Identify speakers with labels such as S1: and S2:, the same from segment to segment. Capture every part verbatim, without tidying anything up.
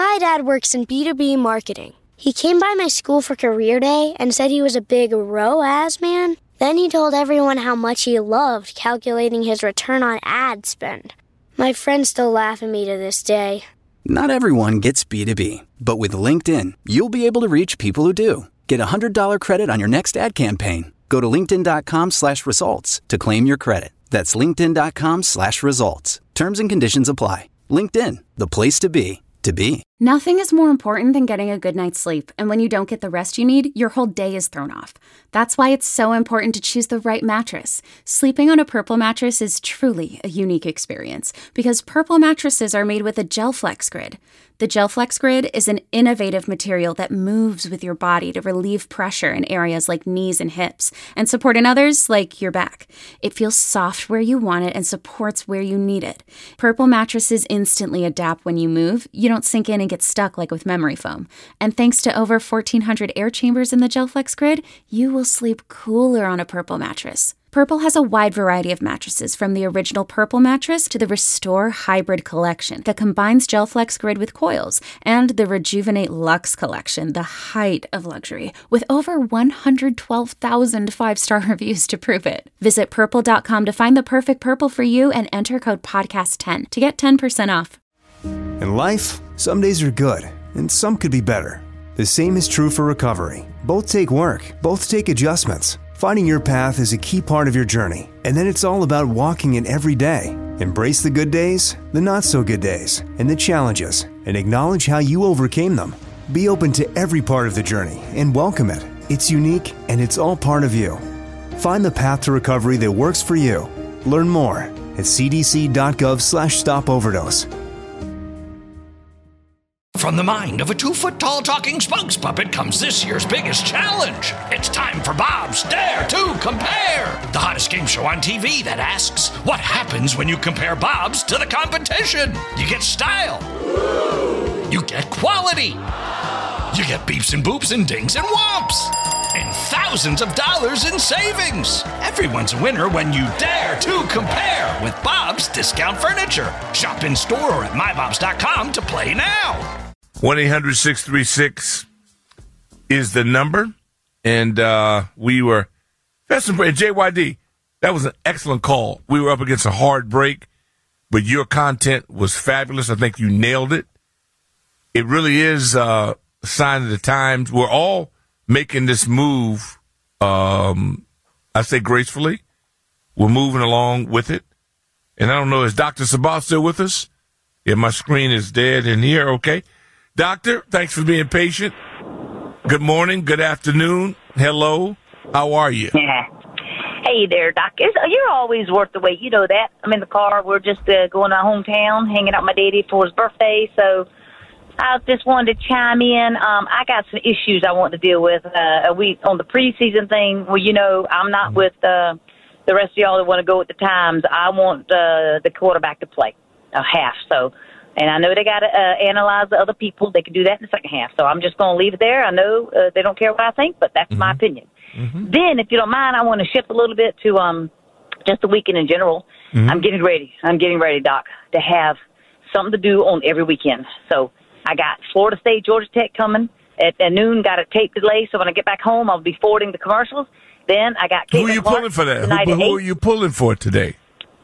S1: My dad works in B two B marketing. He came by my school for career day and said he was a big R O A S man. Then he told everyone how much he loved calculating his return on ad spend. My friends still laugh at me to this day.
S2: Not everyone gets B two B, but with LinkedIn, you'll be able to reach people who do. Get a one hundred dollars credit on your next ad campaign. Go to linkedin.com slash results to claim your credit. That's linkedin.com slash results. Terms and conditions apply. LinkedIn, the place to be, to be.
S3: Nothing is more important than getting a good night's sleep, and when you don't get the rest you need, your whole day is thrown off. That's why it's so important to choose the right mattress. Sleeping on a Purple mattress is truly a unique experience, because Purple mattresses are made with a GelFlex Grid. The GelFlex Grid is an innovative material that moves with your body to relieve pressure in areas like knees and hips, and support in others like your back. It feels soft where you want it and supports where you need it. Purple mattresses instantly adapt when you move. You don't sink in and get stuck like with memory foam. And thanks to over fourteen hundred air chambers in the GelFlex Grid, you will sleep cooler on a Purple mattress. Purple has a wide variety of mattresses, from the original Purple mattress to the Restore Hybrid collection that combines GelFlex Grid with coils, and the Rejuvenate Luxe collection, the height of luxury, with over one hundred twelve thousand five-star reviews to prove it. Visit purple dot com to find the perfect Purple for you and enter code podcast ten to get ten percent off.
S4: In life, some days are good, and some could be better. The same is true for recovery. Both take work, both take adjustments. Finding your path is a key part of your journey, and then it's all about walking it every day. Embrace the good days, the not-so-good days, and the challenges, and acknowledge how you overcame them. Be open to every part of the journey and welcome it. It's unique, and it's all part of you. Find the path to recovery that works for you. Learn more at c d c dot gov slash stop overdose.
S5: From the mind of a two-foot-tall talking spokes puppet comes this year's biggest challenge. It's time for Bob's Dare to Compare, the hottest game show on T V that asks, what happens when you compare Bob's to the competition? You get style. You get quality. You get beeps and boops and dings and whomps. And thousands of dollars in savings. Everyone's a winner when you dare to compare with Bob's Discount Furniture. Shop in store or at my bobs dot com to play now.
S6: one eight hundred six three six is the number. And uh, we were, that's some, J Y D, that was an excellent call. We were up against a hard break, but your content was fabulous. I think you nailed it. It really is uh, a sign of the times. We're all making this move, um, I say gracefully. We're moving along with it. And I don't know, is Doctor Sabah still with us? Yeah, my screen is dead in here. Okay. Doctor, thanks for being patient. Good morning. Good afternoon. Hello. How are you?
S7: Yeah. Hey there, Doc. It's, you're always worth the wait. You know that. I'm in the car. We're just uh, going to our hometown, hanging out with my daddy for his birthday. So I just wanted to chime in. Um, I got some issues I want to deal with. Uh, we on the preseason thing. Well, you know, I'm not with uh, the rest of y'all that want to go with the times. I want uh, the quarterback to play a half. So, and I know they got to uh, analyze the other people. They can do that in the second half. So I'm just going to leave it there. I know uh, they don't care what I think, but that's mm-hmm. my opinion. Mm-hmm. Then, if you don't mind, I want to shift a little bit to um, just the weekend in general. Mm-hmm. I'm getting ready. I'm getting ready, Doc, to have something to do on every weekend. So I got Florida State, Georgia Tech coming at, at noon. Got a tape delay, so when I get back home, I'll be forwarding the commercials. Then I got
S6: Caitlin Who are you
S7: Clark
S6: pulling for that? Who, who are you pulling for today?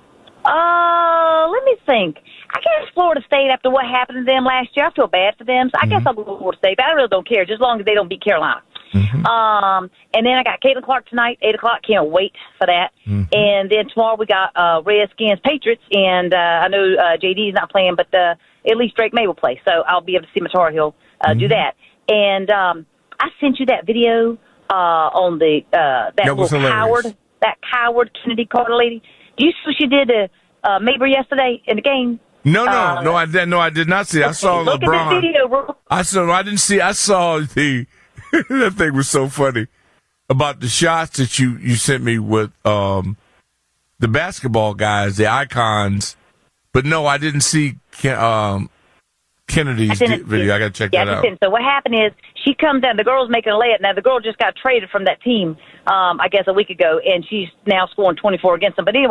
S7: Uh, let me think. I guess Florida State, after what happened to them last year, I feel bad for them. So I mm-hmm. guess I'll go with Florida State, but I really don't care, just as long as they don't beat Carolina. Mm-hmm. Um, and then I got Caitlin Clark tonight, eight o'clock. Can't wait for that. Mm-hmm. And then tomorrow we got uh, Redskins Patriots, and uh, I know uh, J D's not playing, but uh, at least Drake May will play, so I'll be able to see my Tar Heel uh, mm-hmm. do that. And um, I sent you that video uh, on the uh, that, that little coward, that coward Kennedy Carter lady. Do you see what she did to uh, Mabry yesterday in the game?
S6: No, no,
S7: uh,
S6: no, I did. No, I did not see. I saw
S7: look
S6: LeBron.
S7: At the video, bro.
S6: I saw. No, I didn't see. I saw the. That thing was so funny about the shots that you, you sent me with um, the basketball guys, the icons. But no, I didn't see Ken, um, Kennedy's I video. I got to check
S7: yeah,
S6: that out.
S7: So what happened is she comes down. The girl's making a layup. Now, the girl just got traded from that team, um, I guess, a week ago, and she's now scoring twenty-four against them. But anyway,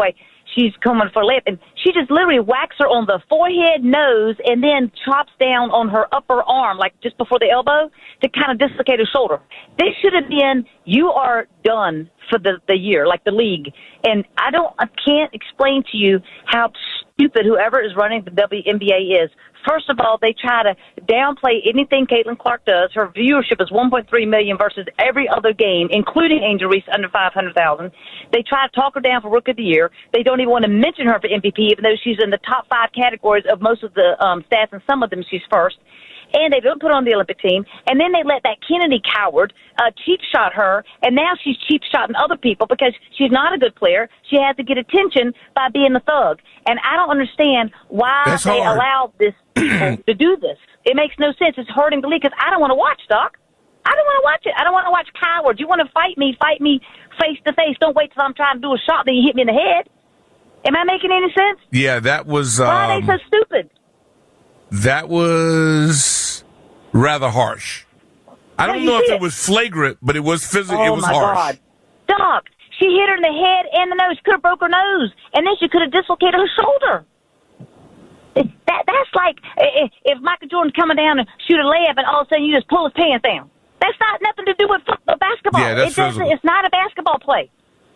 S7: she's coming for a layup, and she just literally whacks her on the forehead, nose, and then chops down on her upper arm, like just before the elbow, to kind of dislocate her shoulder. This should have been, you are done for the, the year, like the league. And I don't, I can't explain to you how stupid whoever is running the W N B A is. First of all, they try to downplay anything Caitlin Clark does. Her viewership is one point three million versus every other game, including Angel Reese, under five hundred thousand. They try to talk her down for Rookie of the Year. They don't even want to mention her for M V P, even though she's in the top five categories of most of the um, stats, and some of them she's first. And they don't put her on the Olympic team. And then they let that Kennedy coward uh, cheap shot her, and now she's cheap shotting other people because she's not a good player. She has to get attention by being a thug. And I don't understand why
S6: That's
S7: they
S6: hard.
S7: allow this people to do this. It makes no sense. It's hurting the league because I don't want to watch, Doc. I don't want to watch it. I don't want to watch cowards. You want to fight me, fight me face to face. Don't wait till I'm trying to do a shot, then you hit me in the head. Am I making any sense?
S6: Yeah, that was. Um,
S7: Why are they so stupid?
S6: That was rather harsh. I don't
S7: you
S6: know if
S7: see
S6: it
S7: it.
S6: was flagrant, but it was physical.
S7: Oh,
S6: it was
S7: my
S6: harsh.
S7: God. Doc, she hit her in the head and the nose. Could have broke her nose. And then she could have dislocated her shoulder. It, that That's like if, if Michael Jordan coming down and shoot a layup and all of a sudden you just pull his pants down. That's not nothing to do with football, basketball.
S6: Yeah, that's
S7: it doesn't,
S6: physical.
S7: It's not a basketball play.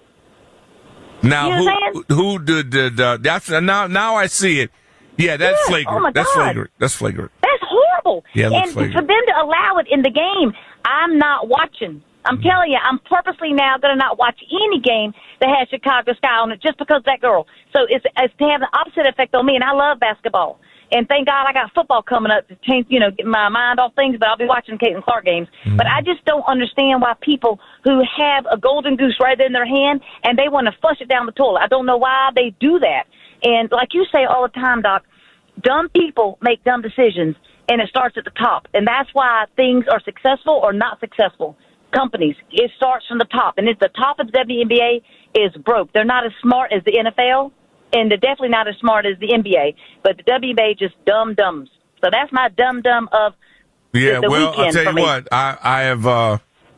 S6: Now,
S7: You know what
S6: who who did, did uh, that's now now I see it. Yeah, that's
S7: Yeah.
S6: flagrant.
S7: Oh, my
S6: that's
S7: God.
S6: flagrant. That's flagrant.
S7: That's horrible.
S6: Yeah, it looks
S7: and
S6: flagrant.
S7: for them to allow it in the game, I'm not watching. I'm
S6: Mm-hmm.
S7: telling you, I'm purposely now going to not watch any game that has Chicago Sky on it just because of that girl. So it's, it's to have the opposite effect on me, and I love basketball. And thank God I got football coming up to change, you know, get my mind off things, but I'll be watching Caitlin Clark games.
S6: Mm-hmm.
S7: But I just don't understand why people who have a golden goose right in their hand and they want to flush it down the toilet. I don't know why they do that. And like you say all the time, Doc, dumb people make dumb decisions, and it starts at the top. And that's why things are successful or not successful. Companies, it starts from the top. And if the top of the W N B A is broke, they're not as smart as the N F L, and they're definitely not as smart as the N B A. But the W N B A just dumb dumbs. So that's my dumb dumb of
S6: Yeah,
S7: the, the
S6: well,
S7: weekend
S6: I'll tell
S7: for
S6: you
S7: me.
S6: what, I, I have, uh,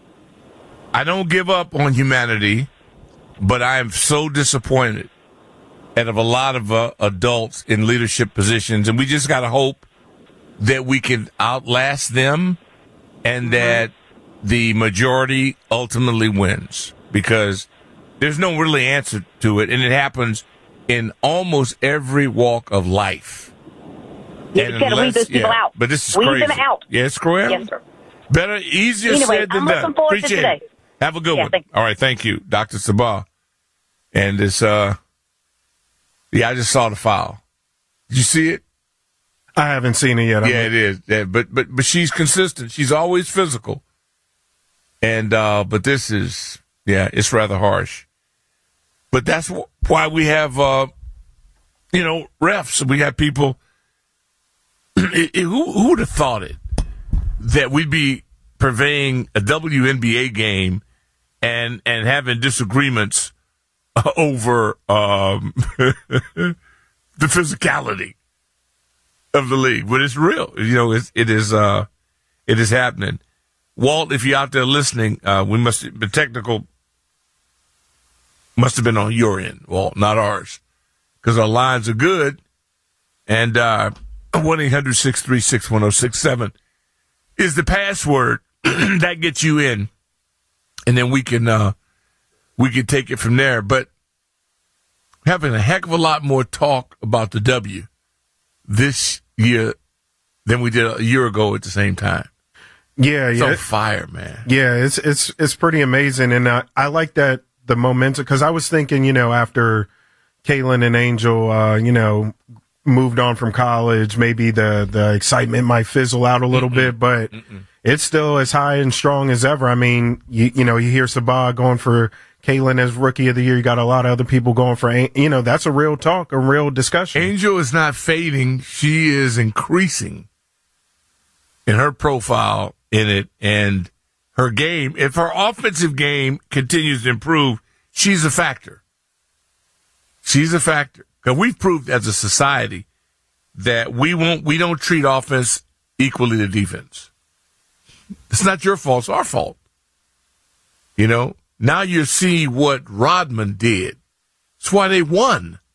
S6: I don't give up on humanity, but I am so disappointed out of a lot of uh, adults in leadership positions, and we just got to hope that we can outlast them and
S7: Mm-hmm.
S6: that the majority ultimately wins, because there's no really answer to it, and it happens in almost every walk of life.
S7: You
S6: And
S7: just got to weed
S6: unless-
S7: those people
S6: yeah,
S7: out.
S6: But this is
S7: Weed
S6: crazy.
S7: them out.
S6: Yeah, it's correct.
S7: Yes, sir.
S6: Better, easier
S7: Anyway,
S6: said than
S7: I'm
S6: done.
S7: looking forward to
S6: Appreciate
S7: today.
S6: it. Have a good
S7: Yeah,
S6: one.
S7: thank you.
S6: All right, thank you, Doctor Sabah. And it's uh, yeah, I just saw the file. Did you see it?
S8: I haven't seen it yet. I'm
S6: Yeah, it is. Yeah, but but but she's consistent. She's always physical. And uh, but this is yeah, it's rather harsh. But that's wh- why we have uh, you know, refs. We have people. it, it, who who would have thought it that we'd be purveying a W N B A game and and having disagreements over um, the physicality of the league, but it's real. You know, it's, it is uh, it is happening. Walt, if you're out there listening, uh, we must the technical must have been on your end, Walt, not ours, because our lines are good. And uh, one eight hundred six three six one zero six seven is the password that gets you in, and then we can uh, we can take it from there. But having a heck of a lot more talk about the W this year than we did a year ago at the same time.
S8: Yeah,
S6: It's
S8: yeah,
S6: on fire, man.
S8: yeah. It's it's it's pretty amazing, and uh, I like that the momentum, because I was thinking, you know, after Kaylin and Angel, uh, you know, moved on from college, maybe the the excitement might fizzle out a little Mm-mm. bit, but Mm-mm. it's still as high and strong as ever. I mean, you you know, you hear Sabah going for Kaylin as Rookie of the Year. You got a lot of other people going for, you know, that's a real talk, a real discussion.
S6: Angel is not fading. She is increasing in her profile in it and her game. If her offensive game continues to improve, she's a factor. She's a factor. Because we've proved as a society that we won't, we don't treat offense equally to defense. It's not your fault. It's our fault. You know? Now you see what Rodman did. That's why they won.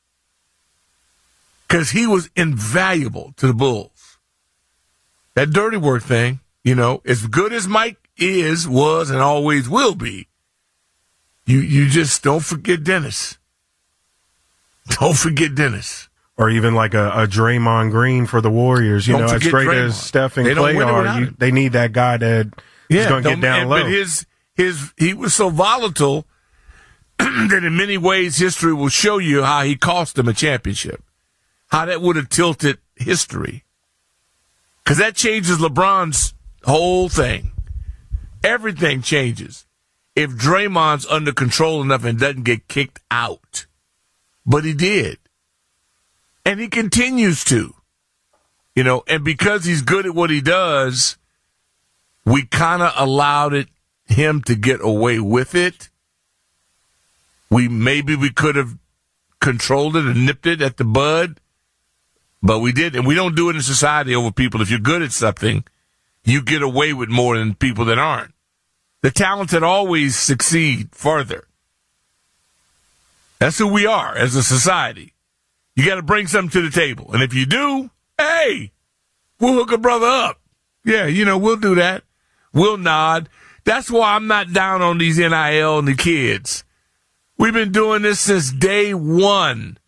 S6: because he was invaluable to the Bulls. That dirty work thing, you know, as good as Mike is, was, and always will be, you you just don't forget Dennis. Don't forget Dennis.
S8: Or even like a, a Draymond Green for the Warriors. You
S6: don't
S8: know, as great
S6: Draymond.
S8: as Steph and
S6: they
S8: Clay are, you, they need that guy that
S6: yeah,
S8: is going to get down
S6: and,
S8: low.
S6: But his, his, he was so volatile that in many ways history will show you how he cost them a championship, how that would have tilted history. Because that changes LeBron's whole thing. Everything changes if Draymond's under control enough and doesn't get kicked out. But he did. And he continues to. You know, and because he's good at what he does, we kind of allowed it him to get away with it. We maybe we could have controlled it and nipped it at the bud, but we did. And we don't do it in society over people. If you're good at something, you get away with more than people that aren't. The talented always succeed further. That's who we are as a society. You got to bring something to the table. And if you do, hey, we'll hook a brother up. Yeah, you know, we'll do that. We'll nod. That's why I'm not down on these N I L and the kids. We've been doing this since day one.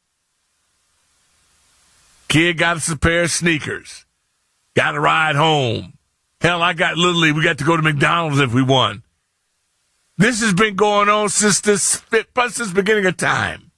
S6: Kid got us a pair of sneakers. Got a ride home. Hell, I got Little League. We got to go to McDonald's if we won. This has been going on since this, since the beginning of time.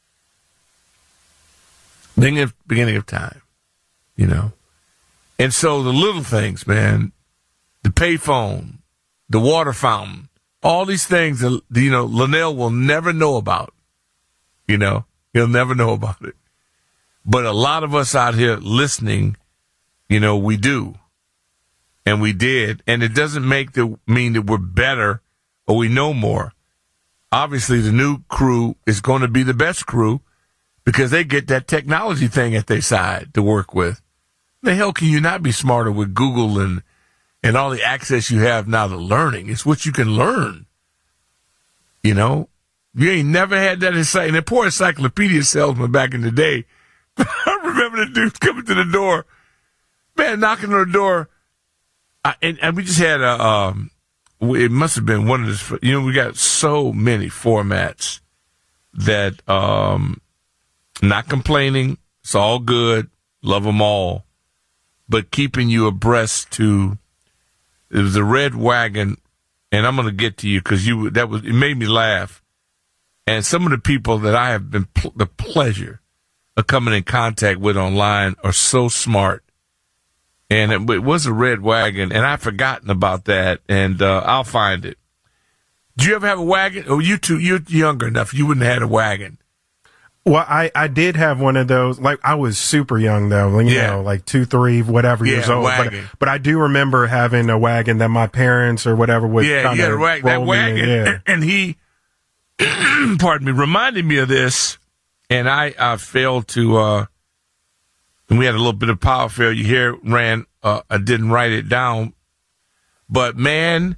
S6: Beginning of, beginning of time, you know. And so the little things, man, the payphone, the water fountain, all these things that, you know, Linnell will never know about. You know, he'll never know about it. But a lot of us out here listening, you know, we do. And we did. And it doesn't make the mean that we're better or we know more. Obviously, the new crew is going to be the best crew because they get that technology thing at their side to work with. The hell can you not be smarter with Google and and all the access you have now to learning? It's what you can learn. You know? You ain't never had that insight. And that poor encyclopedia salesman back in the day, I remember the dude coming to the door, man, knocking on the door. I, and, and we just had a, um, it must have been one of the, you know, we got so many formats that, um, not complaining, it's all good, love them all, but keeping you abreast to, it was a red wagon, and I'm going to get to you because you, that was, it made me laugh. And some of the people that I have been pl- the pleasure of coming in contact with online are so smart. And it, it was a red wagon, and I've forgotten about that, and uh, I'll find it. Did you ever have a wagon? Oh, you two, you're younger enough. You wouldn't have had a wagon.
S8: Well, I, I did have one of those. Like, I was super young, though. You yeah. know, like two, three, whatever
S6: yeah,
S8: years old. But, but I do remember having a wagon that my parents or whatever would
S6: yeah,
S8: kind of
S6: wag- that wagon.
S8: In, yeah.
S6: And he, pardon me, reminded me of this, and I, I failed to, uh, and we had a little bit of power failure here, ran, uh, I didn't write it down. But, man,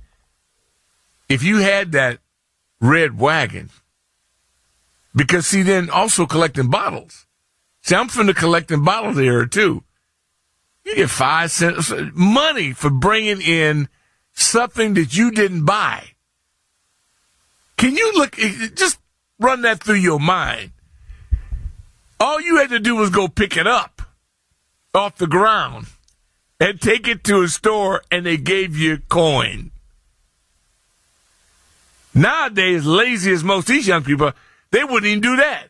S6: if you had that red wagon, because, see, then also collecting bottles. See, I'm from the collecting bottles era, too. You get five cents, money for bringing in something that you didn't buy. Can you look, just run that through your mind. All you had to do was go pick it up off the ground and take it to a store, and they gave you a coin. Nowadays, lazy as most of these young people, they wouldn't even do that.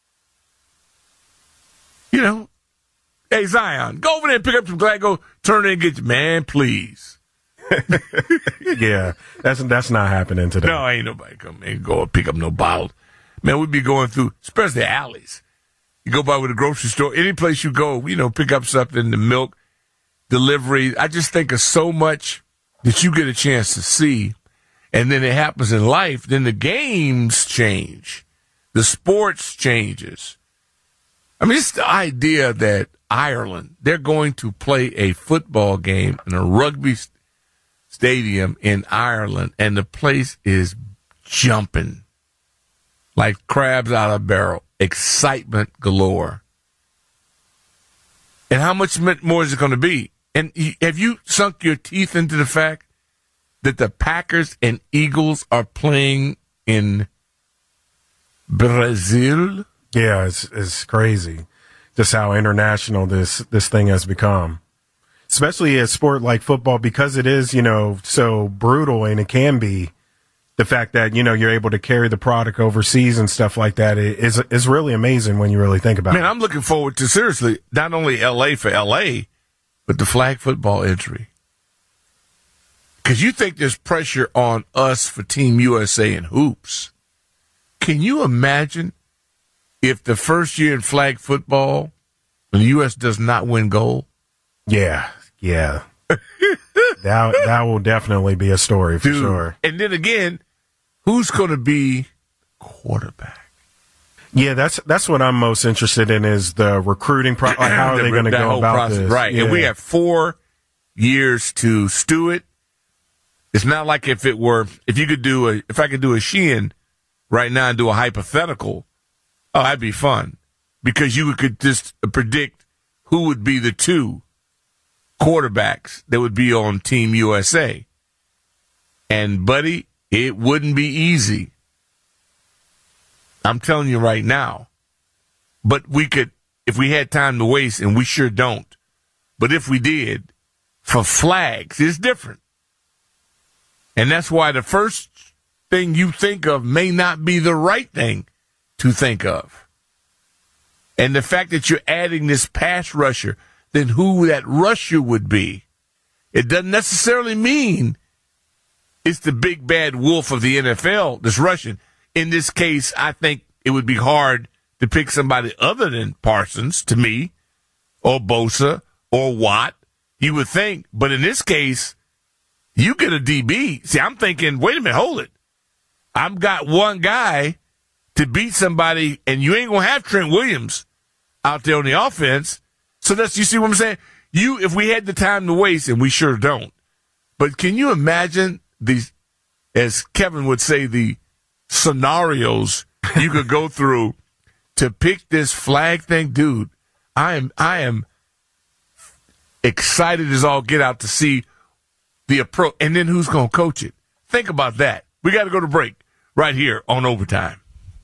S6: You know, hey, Zion, go over there and pick up some glad, go turn it and get you. Man, please.
S8: Yeah, that's that's not happening today.
S6: No, ain't nobody come and go and pick up no bottles. Man, we'd be going through, especially the alleys. You go by with a grocery store, any place you go, you know, pick up something, the milk, delivery. I just think of so much that you get a chance to see, and then it happens in life. Then the games change. The sports changes. I mean, it's the idea that Ireland, they're going to play a football game in a rugby st- stadium in Ireland, and the place is jumping like crabs out of a barrel. Excitement galore. And how much more is it going to be? And have you sunk your teeth into the fact that the Packers and Eagles are playing in Brazil?
S8: Yeah, it's it's crazy just how international this, this thing has become. Especially a sport like football, because it is, you know, so brutal, and it can be. The fact that, you know, you're able to carry the product overseas and stuff like that is is really amazing when you really think about
S6: Man,
S8: it.
S6: Man, I'm looking forward to, seriously, not only L A for L A, but the flag football entry. Because you think there's pressure on us for Team U S A in hoops. Can you imagine if the first year in flag football, the U S does not win gold?
S8: Yeah, yeah. that, that will definitely be a story for
S6: Dude.
S8: sure.
S6: And then again, who's going to be quarterback?
S8: Yeah, that's that's what I'm most interested in, is the recruiting process. Like, how are they going to go about
S6: process,
S8: this?
S6: Right,
S8: yeah.
S6: And we have four years to stew it. It's not like if it were, if you could do a, if I could do a Sheehan right now and do a hypothetical, oh, that'd be fun. Because you could just predict who would be the two quarterbacks that would be on Team U S A. And, buddy, it wouldn't be easy. I'm telling you right now. But we could, if we had time to waste, and we sure don't, but if we did, for flags, it's different. And that's why the first thing you think of may not be the right thing to think of. And the fact that you're adding this pass rusher, then who that rusher would be, it doesn't necessarily mean it's the big bad wolf of the N F L that's rushing. In this case, I think it would be hard to pick somebody other than Parsons, to me, or Bosa, or Watt. You would think. But in this case, you get a D B. See, I'm thinking, wait a minute, hold it. I've got one guy to beat somebody, and you ain't going to have Trent Williams out there on the offense. So that's, you see what I'm saying? You, if we had the time to waste, and we sure don't. But can you imagine these, as Kevin would say, the scenarios you could go through to pick this flag thing? Dude, I am, I am excited as all get out to see the approach, and then who's going to coach it. Think about that. We got to go to break right here on Overtime.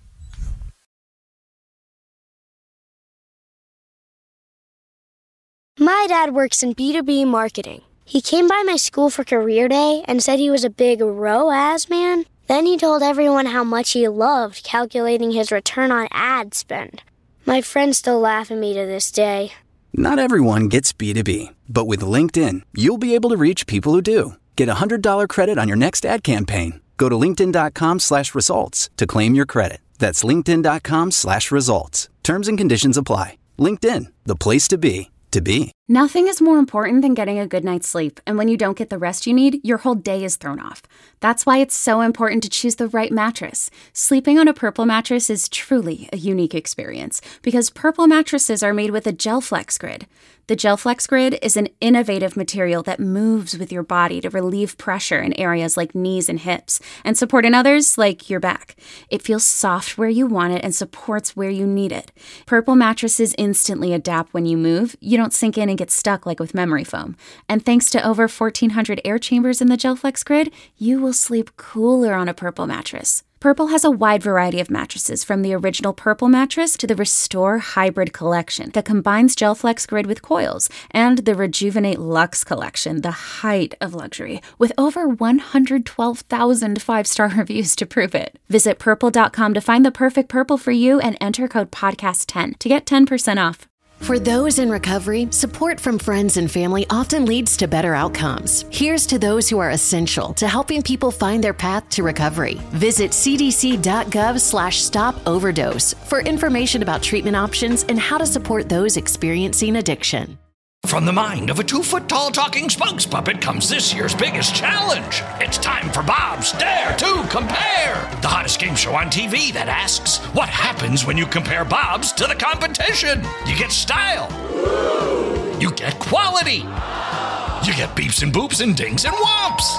S1: My dad works in B two B marketing. He came by my school for career day and said he was a big R O A S man. Then he told everyone how much he loved calculating his return on ad spend. My friends still laugh at me to this day.
S2: Not everyone gets B two B, but with LinkedIn, you'll be able to reach people who do. Get a one hundred dollars credit on your next ad campaign. Go to linkedin.com slash results to claim your credit. That's linkedin.com slash results. Terms and conditions apply. LinkedIn, the place to be, to be.
S3: Nothing is more important than getting a good night's sleep, and when you don't get the rest you need, your whole day is thrown off. That's why it's so important to choose the right mattress. Sleeping on a Purple mattress is truly a unique experience, because Purple mattresses are made with a GelFlex Grid. The GelFlex Grid is an innovative material that moves with your body to relieve pressure in areas like knees and hips, and support in others like your back. It feels soft where you want it and supports where you need it. Purple mattresses instantly adapt when you move. You don't sink in and get stuck like with memory foam. And thanks to over fourteen hundred air chambers in the GelFlex Grid, you will sleep cooler on a Purple mattress. Purple has a wide variety of mattresses, from the original Purple mattress to the Restore Hybrid collection that combines GelFlex Grid with coils, and the Rejuvenate Luxe collection, the height of luxury, with over one hundred twelve thousand five-star reviews to prove it. Visit purple dot com to find the perfect Purple for you and enter code podcast ten to get ten percent off.
S9: For those in recovery, support from friends and family often leads to better outcomes. Here's to those who are essential to helping people find their path to recovery. Visit cdc.gov slash stop overdose for information about treatment options and how to support those experiencing addiction.
S5: From the mind of a two-foot-tall talking spokes puppet comes this year's biggest challenge. It's time for Bob's Dare to Compare, the hottest game show on T V that asks, what happens when you compare Bob's to the competition? You get style. You get quality. You get beeps and boops and dings and whomps.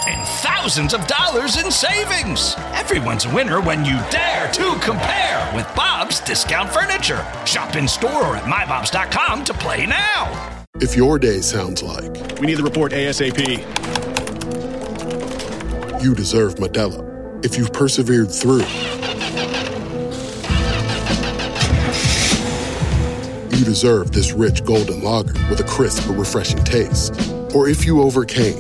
S5: and thousands of dollars in savings. Everyone's a winner when you dare to compare with Bob's Discount Furniture. Shop in store or at my bobs dot com to play now.
S10: If your day sounds like,
S11: we need the report ASAP,
S10: you deserve Modelo. If you've persevered through, you deserve this rich golden lager with a crisp but refreshing taste. Or if you overcame,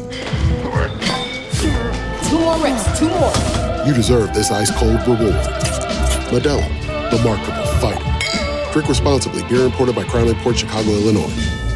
S12: two more reps, two more.
S10: You deserve this ice cold reward. Modelo, the Remarkable Fighter. Drink responsibly. Beer imported by Crown Imports, Chicago, Illinois.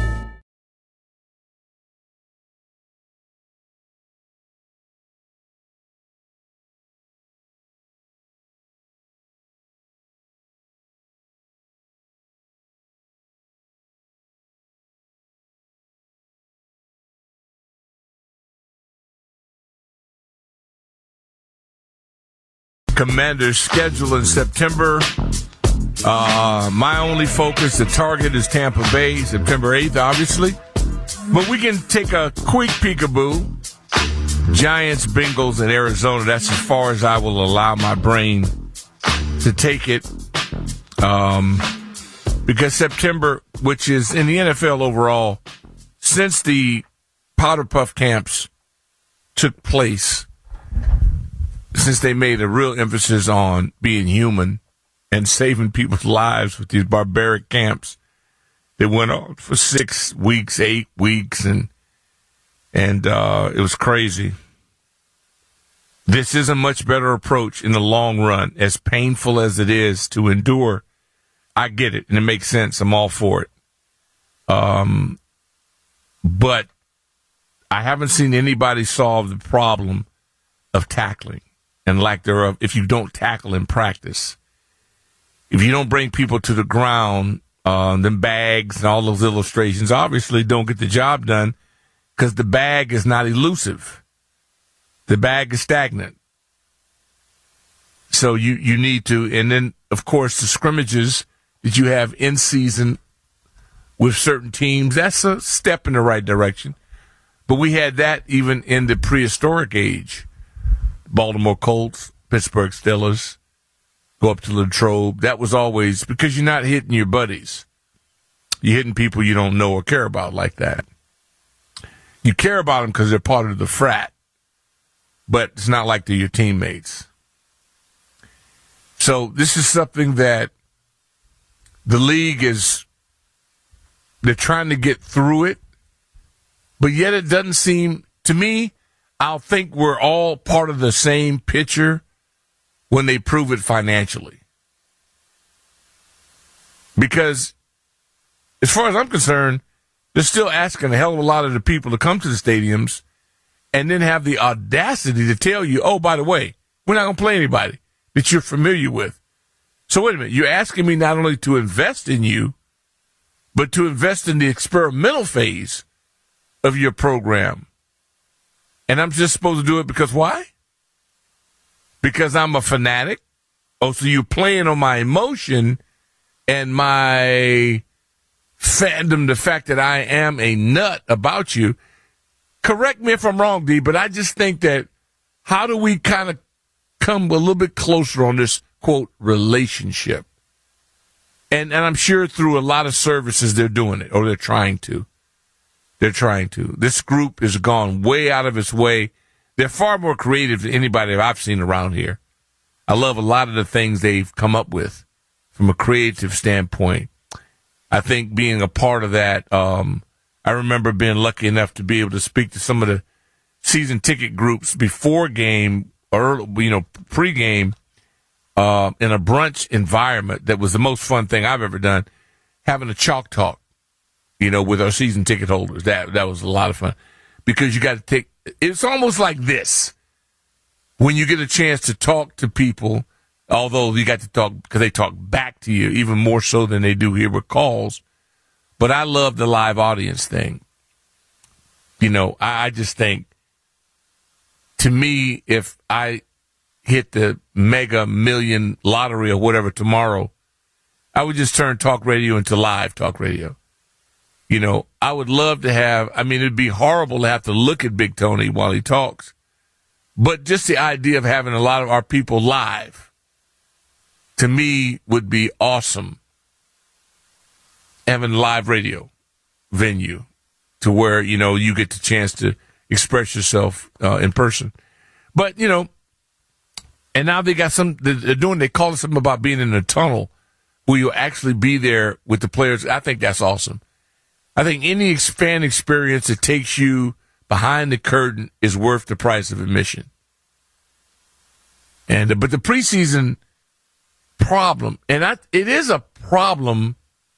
S6: Commander's schedule in September. Uh, my only focus, the target is Tampa Bay, September eighth, obviously. But we can take a quick peekaboo. Giants, Bengals, and Arizona. That's as far as I will allow my brain to take it. Um, because September, which is in the N F L overall, since the Powder Puff camps took place, since they made a real emphasis on being human and saving people's lives with these barbaric camps that went on for six weeks, eight weeks, and and uh, it was crazy. This is a much better approach in the long run, as painful as it is to endure. I get it, and it makes sense. I'm all for it. Um, but I haven't seen anybody solve the problem of tackling and lack thereof if you don't tackle in practice. If you don't bring people to the ground, uh, them bags and all those illustrations obviously don't get the job done because the bag is not elusive. The bag is stagnant. So you, you need to, and then, of course, the scrimmages that you have in season with certain teams, that's a step in the right direction. But we had that even in the prehistoric age. Baltimore Colts, Pittsburgh Steelers, go up to Latrobe. That was always because you're not hitting your buddies. You're hitting people you don't know or care about like that. You care about them because they're part of the frat, but it's not like they're your teammates. So this is something that the league is, they're trying to get through it, but yet it doesn't seem, to me, I'll think we're all part of the same picture when they prove it financially. Because as far as I'm concerned, they're still asking a hell of a lot of the people to come to the stadiums and then have the audacity to tell you, oh, by the way, we're not going to play anybody that you're familiar with. So wait a minute, you're asking me not only to invest in you, but to invest in the experimental phase of your program. And I'm just supposed to do it because why? Because I'm a fanatic? Oh, so you're playing on my emotion and my fandom, the fact that I am a nut about you. Correct me if I'm wrong, D, but I just think that how do we kind of come a little bit closer on this, quote, relationship? And, and I'm sure through a lot of services they're doing it, or they're trying to. They're trying to. This group has gone way out of its way. They're far more creative than anybody I've seen around here. I love a lot of the things they've come up with from a creative standpoint. I think being a part of that, um, I remember being lucky enough to be able to speak to some of the season ticket groups before game, or, you know, pregame, uh, in a brunch environment that was the most fun thing I've ever done, having a chalk talk. You know, with our season ticket holders. That that was a lot of fun. Because you got to take, it's almost like this. When you get a chance to talk to people, although you got to talk, because they talk back to you, even more so than they do here with calls. But I love the live audience thing. You know, I, I just think, to me, if I hit the mega million lottery or whatever tomorrow, I would just turn talk radio into live talk radio. You know, I would love to have, I mean, it'd be horrible to have to look at Big Tony while he talks, But just the idea of having a lot of our people live, to me, would be awesome. Having a live radio venue to where, you know, you get the chance to express yourself uh, in person. But, you know, and now they got some, they're doing, they call it something about being in a tunnel where you'll actually be there with the players. I think that's awesome. I think any fan experience that takes you behind the curtain is worth the price of admission. And, but the preseason problem, and I, it is a problem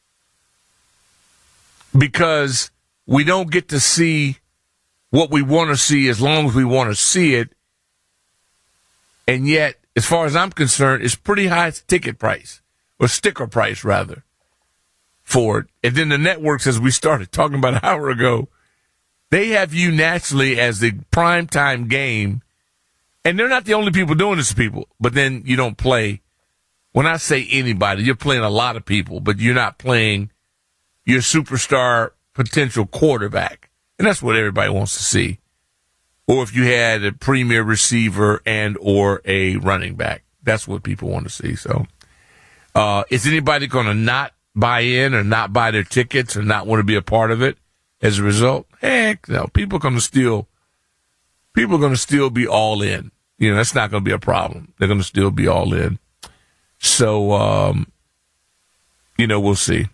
S6: because we don't get to see what we want to see as long as we want to see it. And yet, as far as I'm concerned, it's pretty high ticket price, or sticker price, rather, for it. And then the networks, as we started talking about an hour ago, they have you naturally as the primetime game. And they're not the only people doing this to people, but then you don't play. When I say anybody, you're playing a lot of people, but you're not playing your superstar potential quarterback. And that's what everybody wants to see. Or if you had a premier receiver and or a running back. That's what people want to see. So uh, is anybody going to not buy in or not buy their tickets or not want to be a part of it as a result? Heck no. People are going to still, people are going to still be all in. You know, that's not going to be a problem. They're going to still be all in. So, um, you know, we'll see.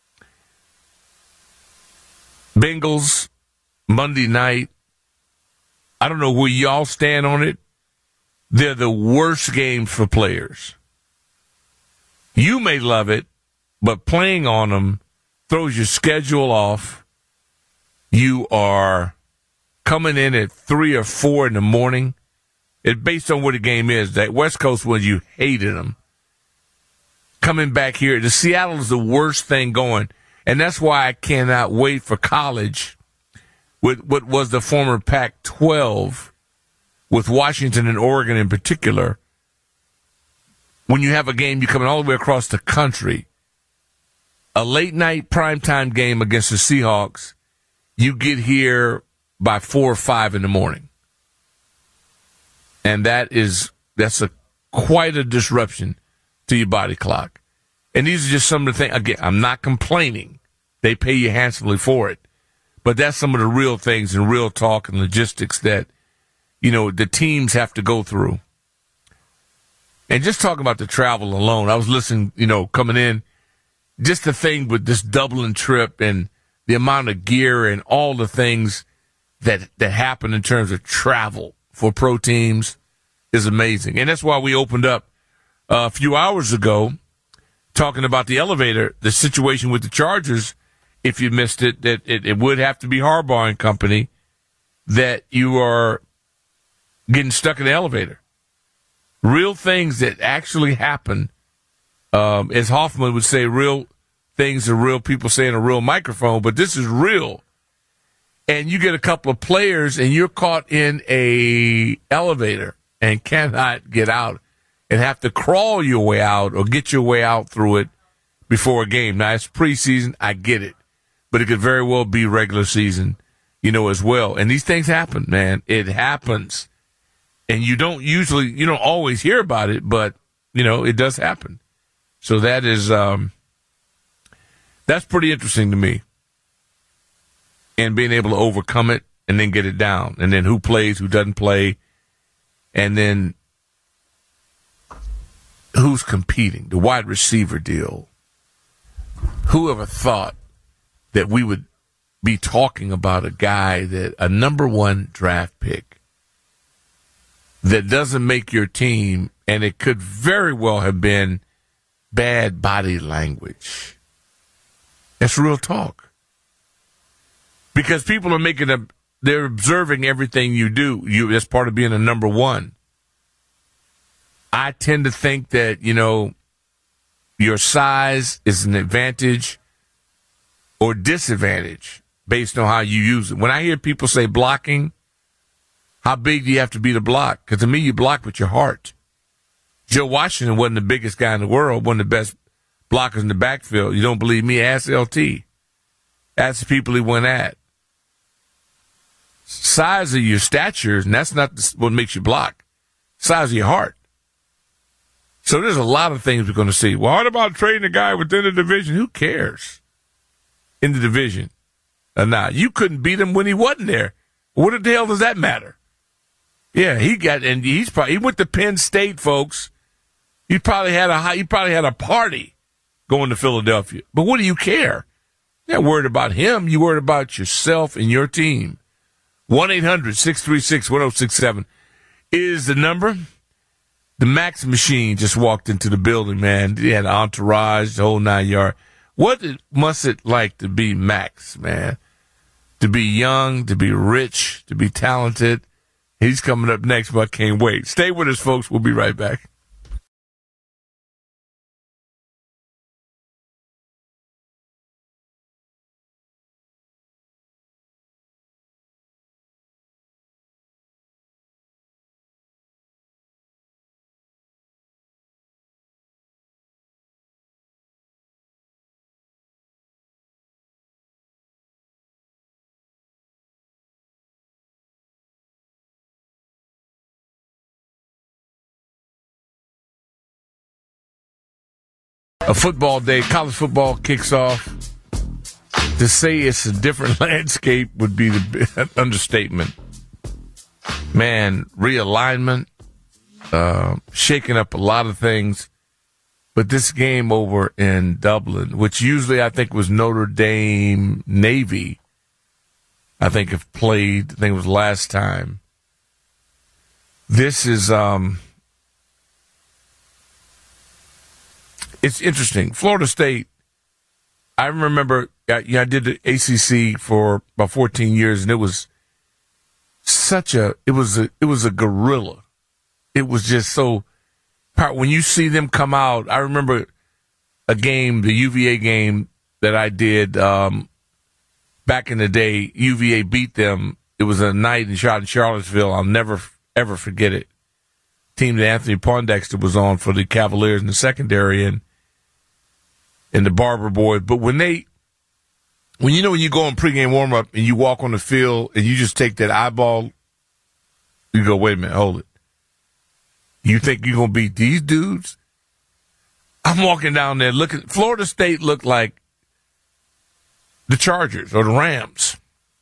S6: Bengals, Monday night. I don't know where y'all stand on it. They're the worst games for players. You may love it, but playing on them throws your schedule off. You are coming in at three or four in the morning. It based on what the game is. That West Coast one, you hated them. Coming back here, the Seattle is the worst thing going. And that's why I cannot wait for college with what was the former Pac twelve, with Washington and Oregon in particular. When you have a game, you're coming all the way across the country, a late night primetime game against the Seahawks, you get here by four or five in the morning. And that is, that's a quite a disruption to your body clock. And these are just some of the things, again, I'm not complaining. They pay you handsomely for it. But that's some of the real things and real talk and logistics that, you know, the teams have to go through. And just talking about the travel alone, I was listening, you know, coming in, just the thing with this Dublin trip and the amount of gear and all the things that, that happen in terms of travel for pro teams is amazing. And that's why we opened up uh, a few hours ago talking about the elevator, the situation with the Chargers. If you missed it, that it, it would have to be Harbaugh and company, that you are getting stuck in the elevator. Real things that actually happen, um, as Hoffman would say, real things are real people say in a real microphone, but this is real. And you get a couple of players and you're caught in a elevator and cannot get out and have to crawl your way out or get your way out through it before a game. Now, it's preseason. I get it. But it could very well be regular season, you know, as well. And these things happen, man. It happens. And you don't usually, you don't always hear about it, but, you know, it does happen. So that is, um, that's pretty interesting to me. And being able to overcome it and then get it down. And then who plays, who doesn't play. And then who's competing, the wide receiver deal. Whoever thought that we would be talking about a guy that a number one draft pick that doesn't make your team, and it could very well have been bad body language. That's real talk. Because people are making a, they're observing everything you do. You, that's part of being a number one. I tend to think that, you know, your size is an advantage or disadvantage based on how you use it. When I hear people say blocking, how big do you have to be to block? Because to me, you block with your heart. Joe Washington wasn't the biggest guy in the world, one of the best blockers in the backfield. You don't believe me? Ask L T. Ask the people he went at. size of your stature, and that's not what makes you block. Size of your heart. So there's a lot of things we're going to see. Well, what about trading a guy within the division? Who cares? In the division or not. You couldn't beat him when he wasn't there. What the hell does that matter? Yeah, he got, and he's probably, he went to Penn State, folks. He probably had a, he probably had a party going to Philadelphia. But what do you care? You're not worried about him. You're worried about yourself and your team. one eight hundred six three six one oh six seven is the number. The Max machine just walked into the building, man. He had an entourage, the whole nine yard. What must it like to be Max, man? To be young, to be rich, to be talented. He's coming up next, but I can't wait. Stay with us, folks. We'll be right back. A football day, college football kicks off. To say it's a different landscape would be the understatement. Man, realignment, uh, shaking up a lot of things. But this game over in Dublin, which usually I think was Notre Dame Navy, I think have played, I think it was last time. This is... um. It's interesting. Florida State, I remember, I, you know, I did the A C C for about fourteen years, and it was such a, it was a, it was a gorilla. It was just so, when you see them come out, I remember a game, the U V A game that I did um, back in the day. U V A beat them. It was a night in Charlottesville. I'll never, ever forget it. Team that Anthony Pondexter was on for the Cavaliers in the secondary, and and the Barber boys. But when they, when you know, when you go on pregame warm-up and you walk on the field and you just take that eyeball, you go, wait a minute, hold it. You think you're going to beat these dudes? I'm walking down there looking, Florida State looked like the Chargers or the Rams.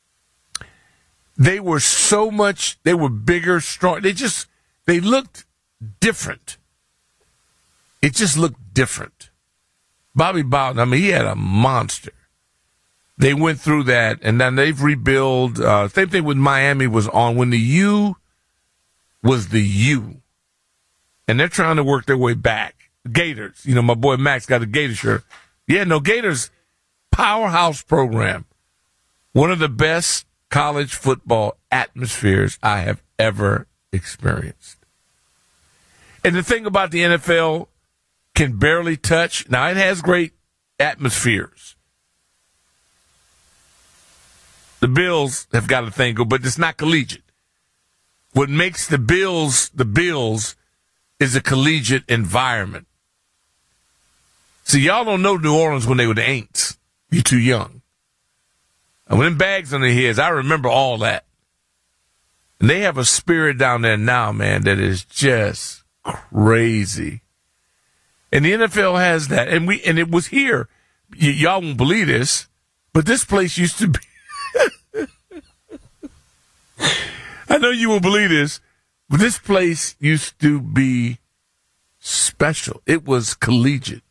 S6: They were so much, they were bigger, strong. They just, they looked different. It just looked different. Bobby Bowden, I mean, he had a monster. They went through that, and then they've rebuilt. Uh, same thing with Miami was on when the U was the U. And they're trying to work their way back. Gators, you know, my boy Max got a Gator shirt. Yeah, no, Gators, powerhouse program. One of the best college football atmospheres I have ever experienced. And the thing about the N F L can barely touch. Now, it has great atmospheres. The Bills have got a thing, but it's not collegiate. What makes the Bills the Bills is a collegiate environment. See, y'all don't know New Orleans when they were the Aints. You're too young. And when them bags on their heads, I remember all that. And they have a spirit down there now, man, that is just crazy. And the N F L has that. And we and it was here. Y- y'all won't believe this, but this place used to be. I know you won't believe this, but this place used to be special. It was collegiate.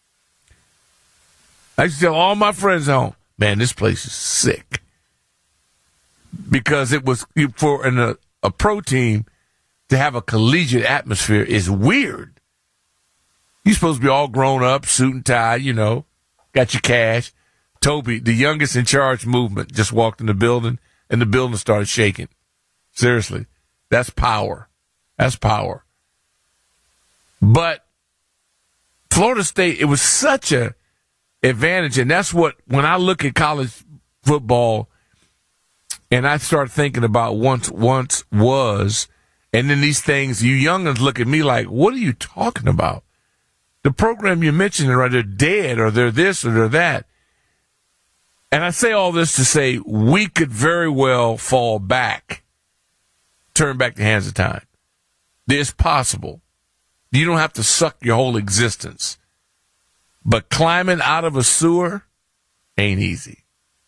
S6: I used to tell all my friends at home, man, this place is sick. Because it was, for an, a, a pro team to have a collegiate atmosphere is weird. You're supposed to be all grown up, suit and tie, you know, got your cash. Toby, the youngest in charge movement, just walked in the building, and the building started shaking. Seriously, that's power. That's power. But Florida State, it was such a advantage, and that's what, when I look at college football, and I start thinking about once once was, and then these things, you youngins look at me like, what are you talking about? The program you're mentioning, right, they're dead, or they're this, or they're that. And I say all this to say we could very well fall back, turn back the hands of time. It's possible. You don't have to suck your whole existence. But climbing out of a sewer ain't easy.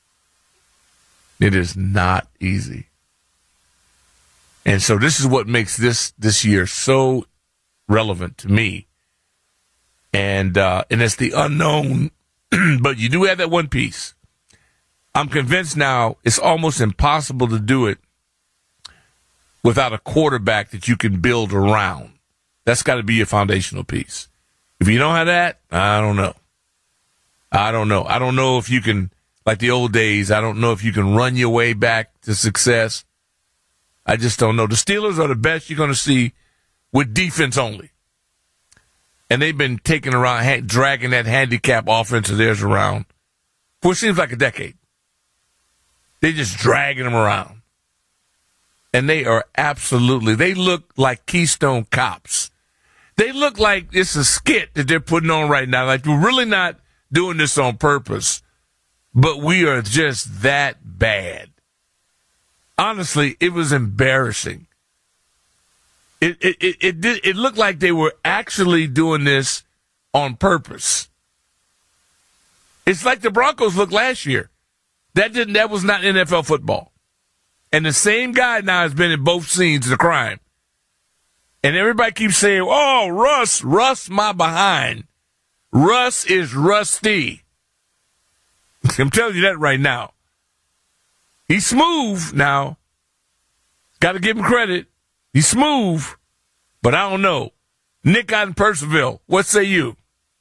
S6: It is not easy. And so this is what makes this this year so relevant to me. And uh, and it's the unknown, but you do have that one piece. I'm convinced now it's almost impossible to do it without a quarterback that you can build around. That's got to be your foundational piece. If you don't have that, I don't know. I don't know. I don't know if you can, like the old days, I don't know if you can run your way back to success. I just don't know. The Steelers are the best you're going to see with defense only. And they've been taking around, dragging that handicap offense of theirs around for what seems like a decade. They're just dragging them around. And they are absolutely, they look like Keystone Cops. They look like it's a skit that they're putting on right now. Like we're really not doing this on purpose, but we are just that bad. Honestly, it was embarrassing. It it it it, did, it looked like they were actually doing this on purpose. It's like the Broncos looked last year. That didn't. That was not N F L football. And the same guy now has been in both scenes of the crime. And everybody keeps saying, "Oh, Russ, Russ, my behind. Russ is rusty." I'm telling you that right now. He's smooth now. Got to give him credit. He's smooth, but I don't know. Nick out in Purcellville, what say you?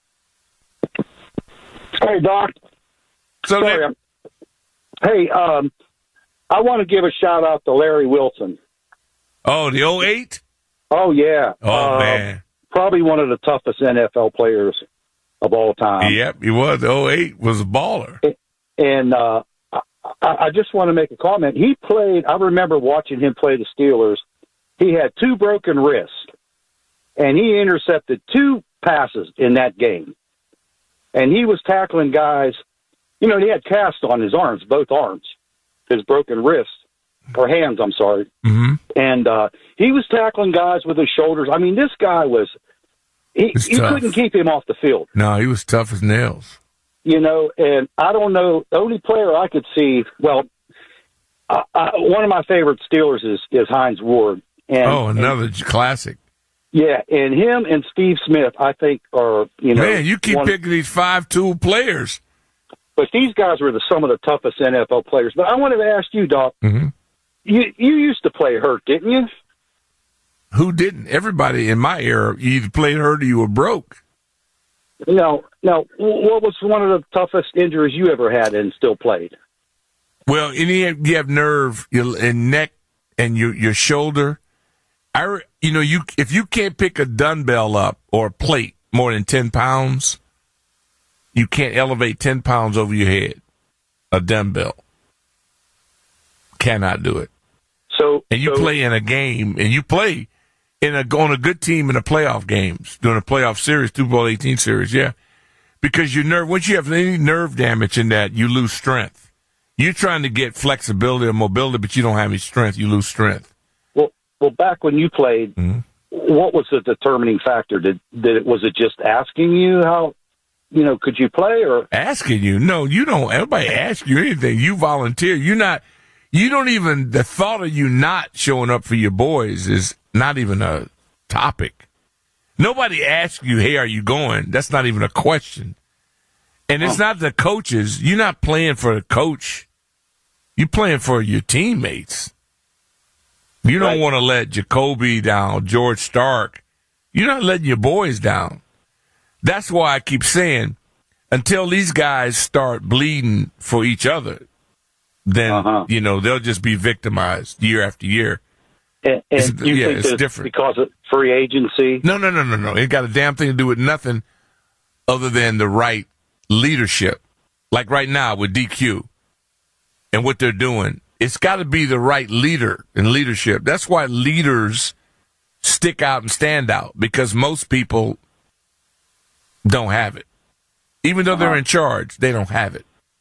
S12: Hey, Doc.
S6: So
S12: Sorry,
S6: Nick.
S12: Hey, um, I want to give a shout out to Larry Wilson.
S6: Oh, the oh eight?
S12: Oh, yeah.
S6: Oh,
S12: uh,
S6: man.
S12: Probably one of the toughest N F L players of all time.
S6: Yep, he was. The oh eight was a baller.
S12: And uh, I, I just want to make a comment. He played, I remember watching him play the Steelers. He had two broken wrists, and he intercepted two passes in that game. And he was tackling guys, you know, he had cast on his arms, both arms, his broken wrists, or hands, I'm sorry.
S6: Mm-hmm.
S12: And uh, he was tackling guys with his shoulders. I mean, this guy was, he, you
S6: tough.
S12: couldn't keep him off the field.
S6: No, he was tough as nails.
S12: You know, and I don't know, the only player I could see, well, I, I, one of my favorite Steelers is, is Hines Ward. And,
S6: oh, another
S12: and,
S6: classic.
S12: Yeah, and him and Steve Smith, I think, are, you know.
S6: Man, you keep
S12: one,
S6: picking these five-tool players.
S12: But these guys were the, some of the toughest N F L players. But I wanted to ask you, Doc,
S6: mm-hmm.
S12: you, you used to play hurt, didn't you?
S6: Who didn't? Everybody in my era, you either played hurt or you were broke.
S12: No, no. What was one of the toughest injuries you ever had and still played?
S6: Well, you have, you have nerve and neck and your your shoulder. I, you know, you if you can't pick a dumbbell up or a plate more than ten pounds, you can't elevate ten pounds over your head. A dumbbell. Cannot do it.
S12: So
S6: and you
S12: so,
S6: play in a game, and you play in a on a good team in the playoff games, during a playoff series, Super Bowl eighteen series, yeah. Because your nerve, once you have any nerve damage in that, you lose strength. You're trying to get flexibility or mobility, but you don't have any strength. You lose strength.
S12: Well, well, back when you played, mm-hmm. what was the determining factor? Did did it was it just asking you how, you know, could you play or
S6: asking you? No, you don't. Everybody asks you anything. You volunteer. You're not. You don't even. The thought of you not showing up for your boys is not even a topic. Nobody asks you, "Hey, are you going?" That's not even a question. And it's oh. not the coaches. You're not playing for the coach. You're playing for your teammates. You don't right. want to let Jacoby down, George Stark. You're not letting your boys down. That's why I keep saying, until these guys start bleeding for each other, then, uh-huh. you know, they'll just be victimized year after year.
S12: And, and you
S6: yeah,
S12: think
S6: it's
S12: that
S6: different.
S12: Because of free agency?
S6: No, no, no, no, no. It got a damn thing to do with nothing other than the right leadership. Like right now with D Q and what they're doing. It's got to be the right leader and leadership. That's why leaders stick out and stand out, because most people don't have it. Even though uh-huh. they're in charge, they don't have it.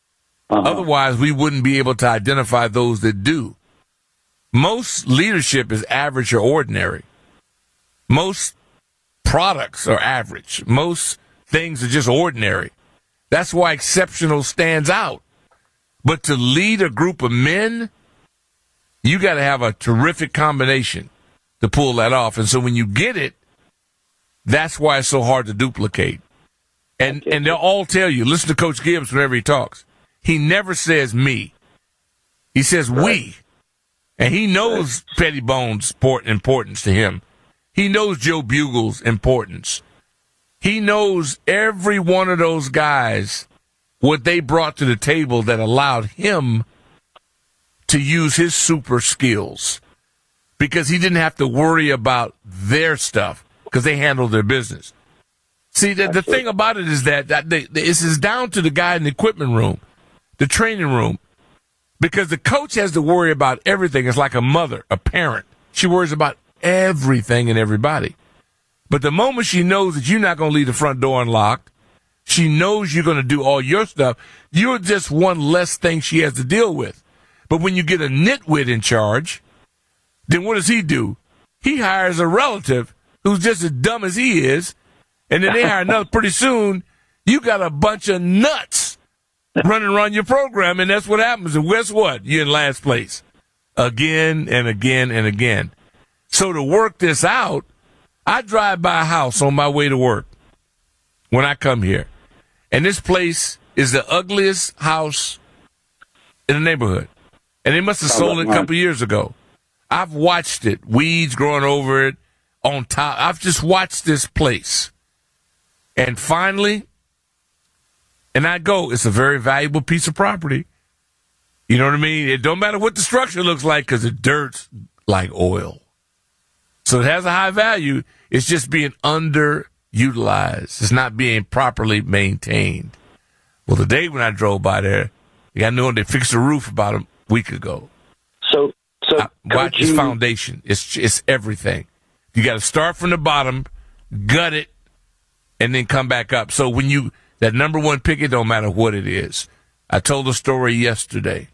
S6: Uh-huh. Otherwise, we wouldn't be able to identify those that do. Most leadership is average or ordinary. Most products are average. Most things are just ordinary. That's why exceptional stands out. But to lead a group of men, you got to have a terrific combination to pull that off. And so when you get it, that's why it's so hard to duplicate. And and they'll all tell you, listen to Coach Gibbs whenever he talks. He never says me. He says right. we. And he knows right. Pettibone's importance to him. He knows Joe Bugle's importance. He knows every one of those guys, what they brought to the table that allowed him to use his super skills. Because he didn't have to worry about their stuff because they handled their business. See, the, the thing about it is that, that they, this is down to the guy in the equipment room, the training room, because the coach has to worry about everything. It's like a mother, a parent. She worries about everything and everybody. But the moment she knows that you're not going to leave the front door unlocked, she knows you're going to do all your stuff, you're just one less thing she has to deal with. But when you get a nitwit in charge, then what does he do? He hires a relative who's just as dumb as he is, and then they hire another. Pretty soon, you got a bunch of nuts running around your program, and that's what happens. And guess what? You're in last place again and again and again. So to work this out, I drive by a house on my way to work when I come here, and this place is the ugliest house in the neighborhood, and they must have sold it a couple years ago. I've watched it, weeds growing over it, on top. I've just watched this place. And finally, and I go, it's a very valuable piece of property. You know what I mean? It don't matter what the structure looks like because the dirt's like oil. So it has a high value. It's just being underutilized. It's not being properly maintained. Well, the day when I drove by there, I knew they fixed the roof about a week ago.
S12: So, so
S6: I, watch its foundation. It's it's everything. You got to start from the bottom, gut it, and then come back up. So when you, that number one pick, it don't matter what it is. I told a story yesterday.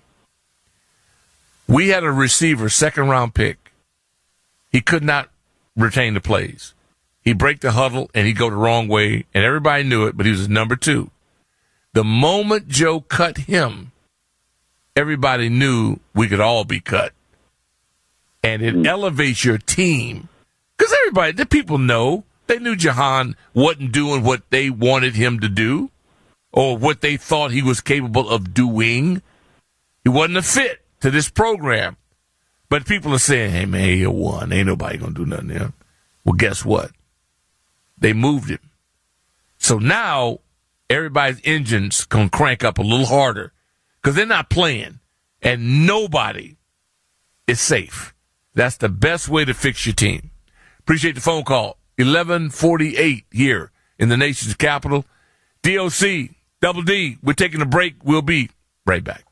S6: We had a receiver, second round pick. He could not retain the plays. He'd break the huddle and he'd go the wrong way, and everybody knew it, but he was number two. The moment Joe cut him, everybody knew we could all be cut. And it elevates your team. Because everybody, the people know. They knew Jahan wasn't doing what they wanted him to do or what they thought he was capable of doing. He wasn't a fit to this program. But people are saying, hey, man, he a one. Ain't nobody going to do nothing to him. Well, guess what? They moved him. So now everybody's engines going to crank up a little harder because they're not playing, and nobody is safe. That's the best way to fix your team. Appreciate the phone call. eleven forty-eight here in the nation's capital. D O C, Double D, we're taking a break. We'll be right back.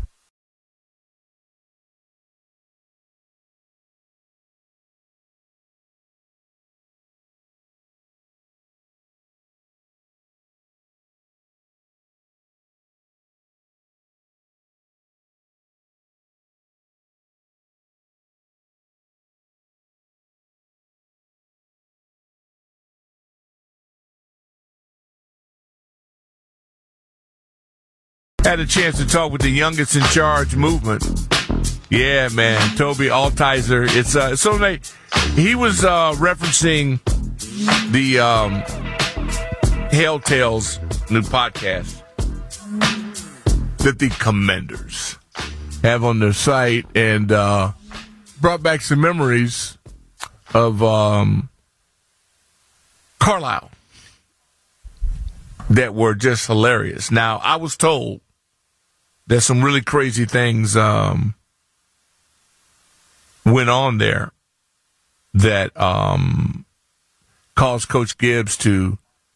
S6: Had a chance to talk with the youngest in charge movement. Yeah, man, Toby Altizer. It's uh, so they, he was uh, referencing the um, Hail Tales new podcast that the Commanders have on their site, and uh, brought back some memories of um, Carlisle that were just hilarious. Now, I was told there's some really crazy things um, went on there that um, caused Coach Gibbs to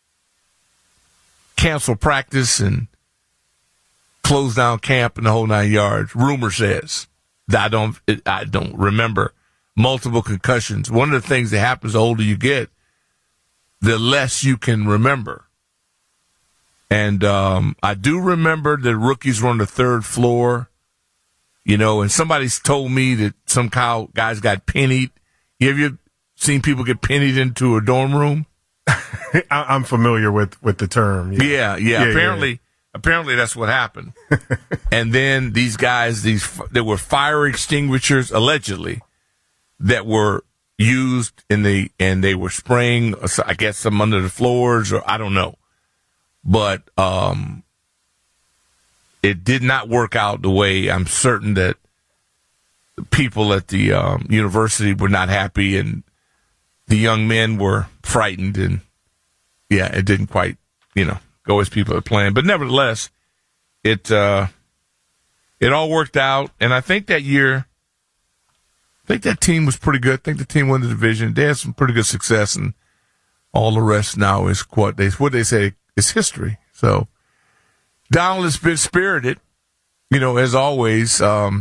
S6: cancel practice and close down camp and the whole nine yards. Rumor says that I don't, I don't remember multiple concussions. One of the things that happens the older you get, the less you can remember. And um, I do remember the rookies were on the third floor, you know, and somebody's told me that some cow guys got pennied. Have you seen people get pennied into a dorm room?
S8: I'm familiar with, with the term.
S6: Yeah, yeah. yeah, yeah apparently,
S8: yeah.
S6: apparently that's what happened. And then these guys, these there were fire extinguishers allegedly that were used in the, and they were spraying, I guess, some under the floors, or I don't know. But um, it did not work out the way I'm certain that people at the um, university were not happy, and the young men were frightened, and yeah, it didn't quite, you know, go as people had planned. But nevertheless, it uh, it all worked out, and I think that year, I think that team was pretty good. I think the team won the division. They had some pretty good success, and all the rest now is what they what they say is history. So Donald has been spirited, you know, as always. Um,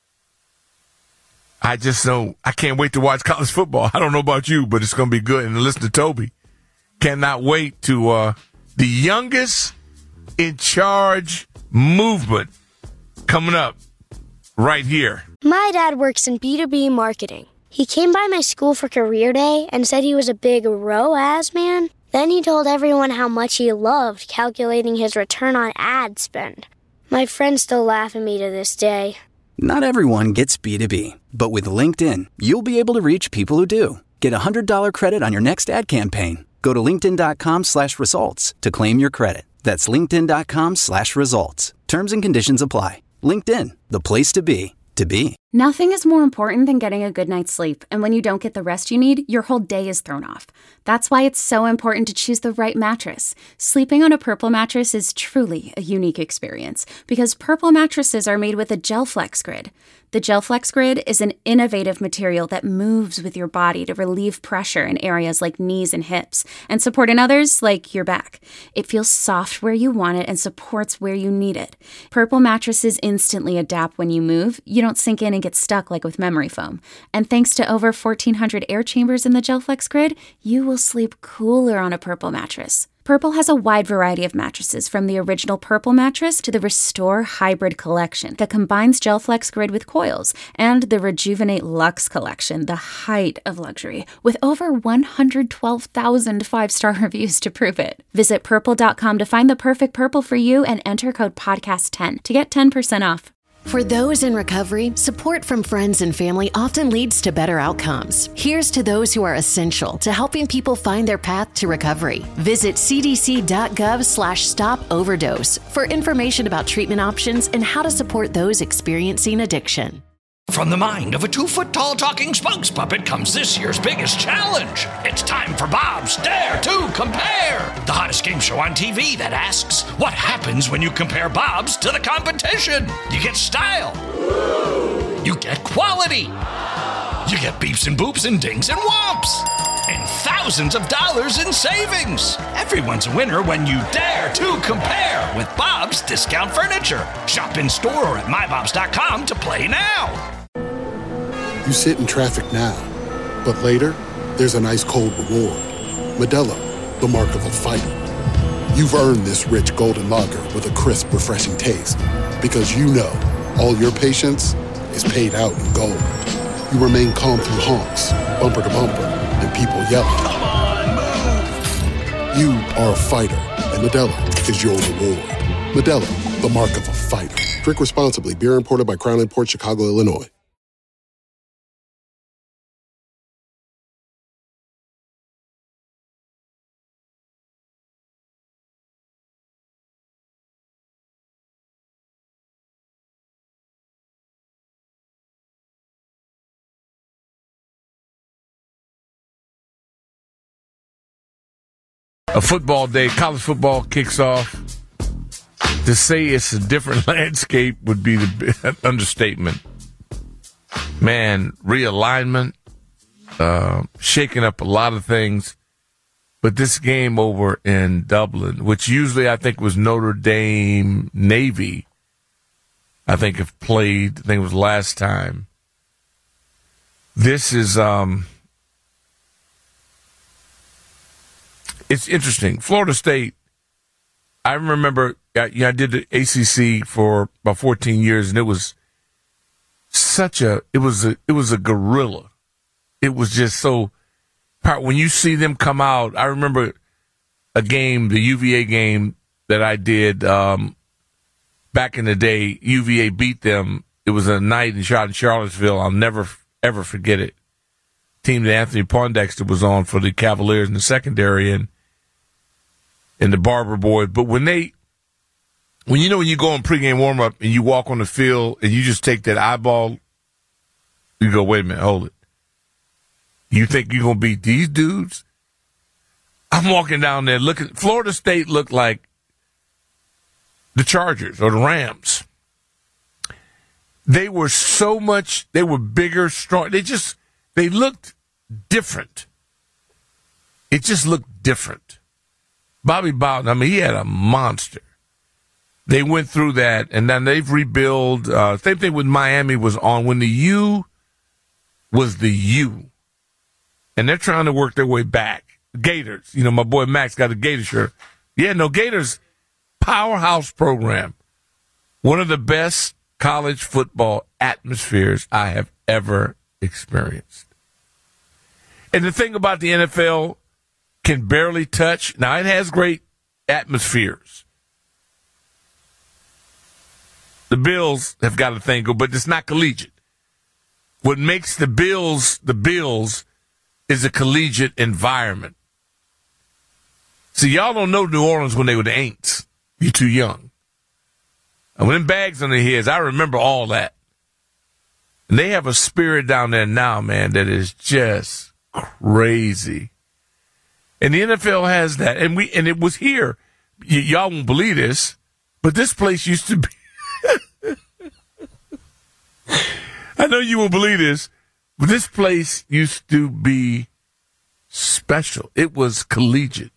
S6: I just know I can't wait to watch college football. I don't know about you, but it's going to be good. And to listen to Toby, cannot wait to uh, the youngest in charge movement coming up right here.
S1: My dad works in B two B marketing. He came by my school for career day and said he was a big R O A S man. Then he told everyone how much he loved calculating his return on ad spend. My friends still laugh at me to this day.
S2: Not everyone gets B two B, but with LinkedIn, you'll be able to reach people who do. Get a one hundred dollars credit on your next ad campaign. Go to linkedin.com slash results to claim your credit. That's linkedin.com slash results. Terms and conditions apply. LinkedIn, the place to be, to be.
S3: Nothing is more important than getting a good night's sleep, and when you don't get the rest you need, your whole day is thrown off. That's why it's so important to choose the right mattress. Sleeping on a Purple mattress is truly a unique experience, because Purple mattresses are made with a GelFlex Grid. The GelFlex Grid is an innovative material that moves with your body to relieve pressure in areas like knees and hips, and support in others like your back. It feels soft where you want it and supports where you need it. Purple mattresses instantly adapt when you move. You don't sink in and get stuck like with memory foam. And thanks to over fourteen hundred air chambers in the GelFlex Grid, you will sleep cooler on a Purple mattress. Purple has a wide variety of mattresses, from the original Purple mattress to the Restore Hybrid collection that combines GelFlex Grid with coils, and the Rejuvenate Luxe collection, the height of luxury, with over one hundred twelve thousand five-star reviews to prove it. Visit purple dot com to find the perfect Purple for you and enter code podcast ten to get ten percent off.
S9: For those in recovery, support from friends and family often leads to better outcomes. Here's to those who are essential to helping people find their path to recovery. Visit cdc.gov slash stop overdose for information about treatment options and how to support those experiencing addiction.
S5: From the mind of a two-foot-tall talking spokes puppet comes this year's biggest challenge. It's time for Bob's Dare to Compare, the hottest game show on T V that asks, what happens when you compare Bob's to the competition? You get style. You get quality. You get beeps and boops and dings and whomps. And thousands of dollars in savings. Everyone's a winner when you dare to compare with Bob's Discount Furniture. Shop in store or at my bobs dot com to play now.
S10: You sit in traffic now, but later, there's an ice-cold reward. Modelo, the mark of a fighter. You've earned this rich golden lager with a crisp, refreshing taste. Because you know, all your patience is paid out in gold. You remain calm through honks, bumper to bumper, and people yelling.
S5: Come on, move!
S10: You are a fighter, and Modelo is your reward. Modelo, the mark of a fighter. Drink responsibly. Beer imported by Crown Imports, Chicago, Illinois.
S6: A football day, college football kicks off. To say it's a different landscape would be the understatement. Man, realignment, uh, shaking up a lot of things. But this game over in Dublin, which usually I think was Notre Dame Navy, I think have played, I think it was last time. This is... um. It's interesting. Florida State I remember, uh, yeah, I did the A C C for about fourteen years, and it was such a, it was a, it was a gorilla. It was just so, when you see them come out, I remember a game, the U V A game that I did um, back in the day. U V A beat them. It was a night in Charlottesville. I'll never, ever forget it. Team that Anthony Pondexter was on for the Cavaliers in the secondary and, and the Barber boys. But when they, when you know when you go on pregame warm-up and you walk on the field and you just take that eyeball, you go, wait a minute, hold it. You think you're going to beat these dudes? I'm walking down there looking. Florida State looked like the Chargers or the Rams. They were so much, they were bigger, strong. They just, they looked different. It just looked different. Bobby Bowden, I mean, he had a monster. They went through that, and then they've rebuilt. Uh, same thing with Miami was on when the U was the U. And they're trying to work their way back. Gators, you know, my boy Max got a Gator shirt. Yeah, no, Gators, powerhouse program. One of the best college football atmospheres I have ever experienced. And the thing about the N F L can barely touch. Now, it has great atmospheres. The Bills have got a thing, but it's not collegiate. What makes the Bills the Bills is a collegiate environment. See, y'all don't know New Orleans when they were the Aints. You're too young. And when them bags on their heads, I remember all that. And they have a spirit down there now, man, that is just crazy. And the N F L has that. And we and it was here. Y- y'all won't believe this, but this place used to be. I know you won't believe this. But this place used to be special. It was collegiate.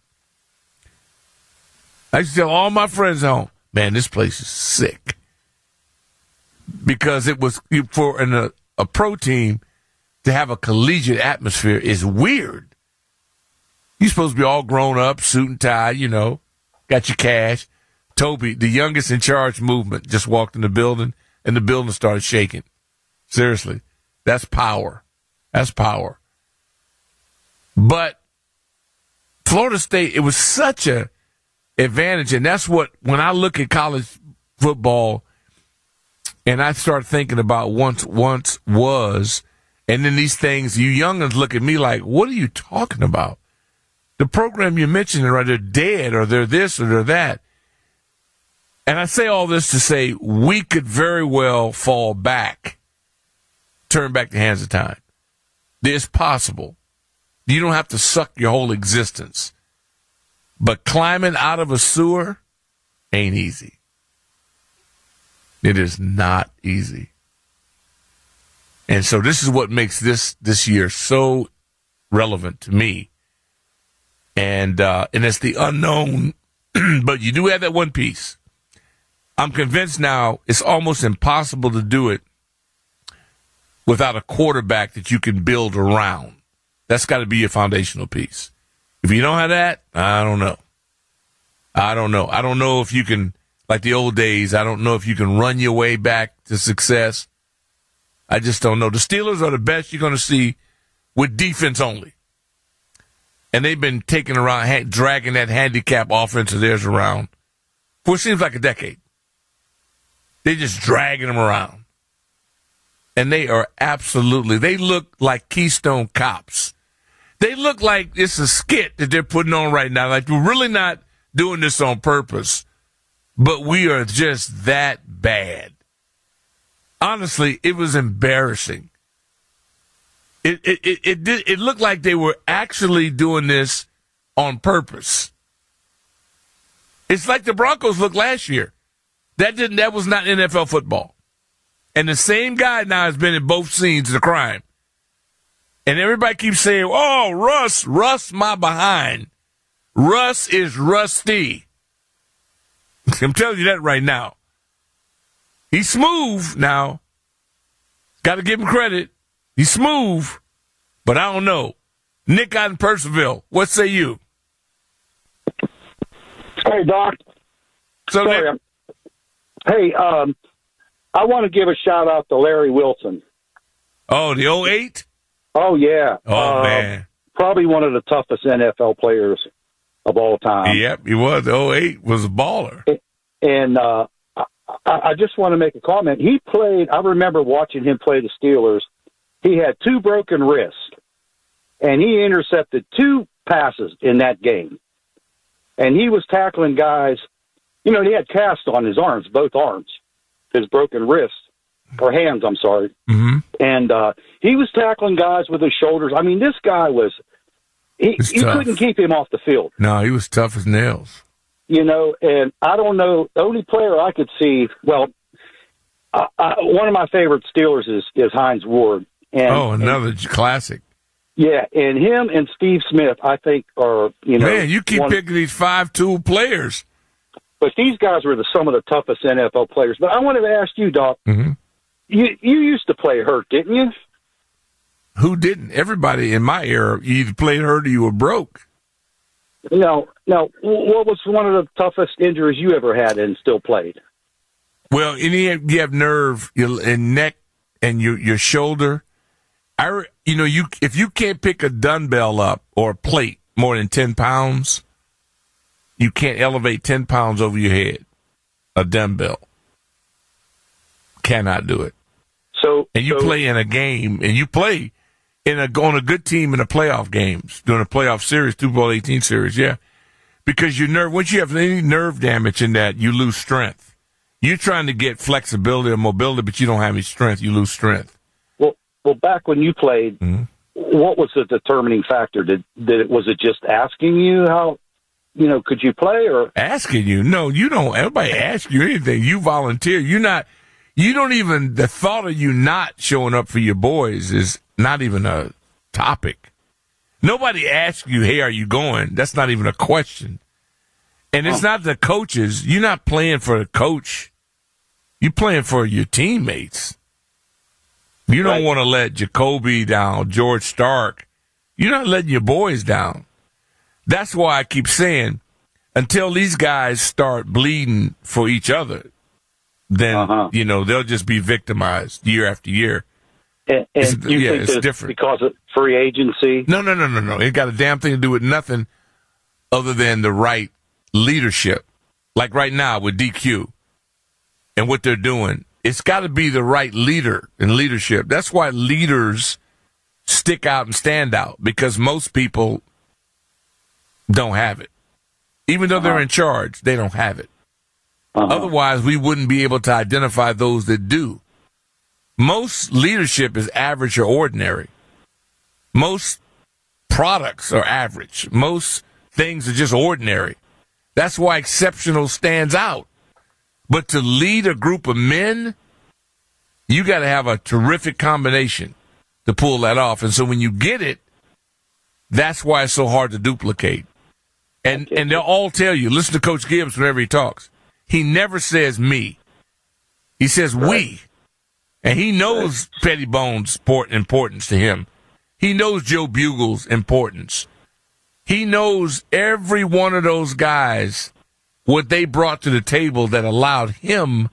S6: I used to tell all my friends at home, man, this place is sick. Because it was, for an, a, a pro team to have a collegiate atmosphere is weird. You're supposed to be all grown up, suit and tie, you know, got your cash. Toby, the youngest in charge movement, just walked in the building, and the building started shaking. Seriously. That's power. That's power. But Florida State, it was such a advantage, and that's what, when I look at college football and I start thinking about once once was, and then these things, you youngins look at me like, what are you talking about? The program you're mentioning, right, they're dead, or they're this, or they're that. And I say all this to say we could very well fall back. Turn back the hands of time. It's possible. You don't have to suck your whole existence. But climbing out of a sewer ain't easy. It is not easy. And so this is what makes this this year so relevant to me. And uh, and it's the unknown, but you do have that one piece. I'm convinced now it's almost impossible to do it without a quarterback that you can build around. That's got to be your foundational piece. If you don't have that, I don't know. I don't know. I don't know if you can, like the old days, I don't know if you can run your way back to success. I just don't know. The Steelers are the best you're going to see with defense only. And they've been taking around, dragging that handicap offense of theirs around for it seems like a decade. They're just dragging them around. And they are absolutely, they look like Keystone Cops. They look like it's a skit that they're putting on right now. Like, we're really not doing this on purpose, but we are just that bad. Honestly, it was embarrassing. It it it it, did, it looked like they were actually doing this on purpose. It's like the Broncos looked last year. That didn't. That was not N F L football. And the same guy now has been in both scenes of the crime. And everybody keeps saying, "Oh, Russ, Russ, my behind. Russ is rusty." I'm telling you that right now. He's smooth now. Got to give him credit. He's smooth, but I don't know. Nick out in Percival, what say you?
S12: Hey, Doc.
S6: So
S12: Sorry, I'm- hey, um, I want to give a shout out to Larry Wilson.
S6: Oh, the oh eight?
S12: Oh, yeah.
S6: Oh,
S12: uh,
S6: man.
S12: Probably one of the toughest N F L players of all time.
S6: Yep, he was. The oh eight was a baller.
S12: And uh, I, I just want to make a comment. He played, I remember watching him play the Steelers. He had two broken wrists, and he intercepted two passes in that game. And he was tackling guys, you know, he had cast on his arms, both arms, his broken wrists, or hands, I'm sorry.
S6: Mm-hmm.
S12: And uh, he was tackling guys with his shoulders. I mean, this guy was, he, you
S6: tough.
S12: couldn't keep him off the field.
S6: No, he was tough as nails.
S12: You know, and I don't know, the only player I could see, well, I, I, one of my favorite Steelers is, is Hines Ward. And,
S6: oh, another
S12: and,
S6: classic.
S12: Yeah, and him and Steve Smith, I think, are, you know.
S6: Man, you keep
S12: one,
S6: picking these five-tool players.
S12: But these guys were the, some of the toughest N F L players. But I wanted to ask you, Doc,
S6: mm-hmm.
S12: you, you used to play hurt, didn't you?
S6: Who didn't? Everybody in my era, you either played hurt or you were broke.
S12: No, no. What was one of the toughest injuries you ever had and still played?
S6: Well, you have, you have nerve and neck and your your shoulder. I, you know, you if you can't pick a dumbbell up or a plate more than ten pounds, you can't elevate ten pounds over your head. A dumbbell cannot do it.
S12: So,
S6: and you
S12: so,
S6: play in a game, and you play in a on a good team in the playoff games, during a playoff series, Super Bowl eighteen series, yeah. Because your nerve, once you have any nerve damage in that, you lose strength. You're trying to get flexibility or mobility, but you don't have any strength. You lose strength.
S12: Well, well, back when you played, mm-hmm. what was the determining factor? Did did it was it just asking you how, you know, could you play or
S6: asking you? No, you don't. Everybody asks you anything. You volunteer. You're not. You don't even. The thought of you not showing up for your boys is not even a topic. Nobody asks you, "Hey, are you going?" That's not even a question. And it's oh. not the coaches. You're not playing for the coach. You're playing for your teammates. You don't right. want to let Jacoby down, George Stark. You're not letting your boys down. That's why I keep saying, until these guys start bleeding for each other, then, uh-huh. you know, they'll just be victimized year after year.
S12: And, and you
S6: yeah,
S12: think
S6: it's different.
S12: Because of free agency?
S6: No, no, no, no, no. It got a damn thing to do with nothing other than the right leadership. Like right now with D Q and what they're doing. It's got to be the right leader and leadership. That's why leaders stick out and stand out, because most people don't have it. Even though uh-huh. they're in charge, they don't have it. Uh-huh. Otherwise, we wouldn't be able to identify those that do. Most leadership is average or ordinary. Most products are average. Most things are just ordinary. That's why exceptional stands out. But to lead a group of men, you got to have a terrific combination to pull that off. And so when you get it, that's why it's so hard to duplicate. And and they'll all tell you, listen to Coach Gibbs whenever he talks. He never says me. He says right. we. And he knows right. Pettibone's importance to him. He knows Joe Bugle's importance. He knows every one of those guys, what they brought to the table that allowed him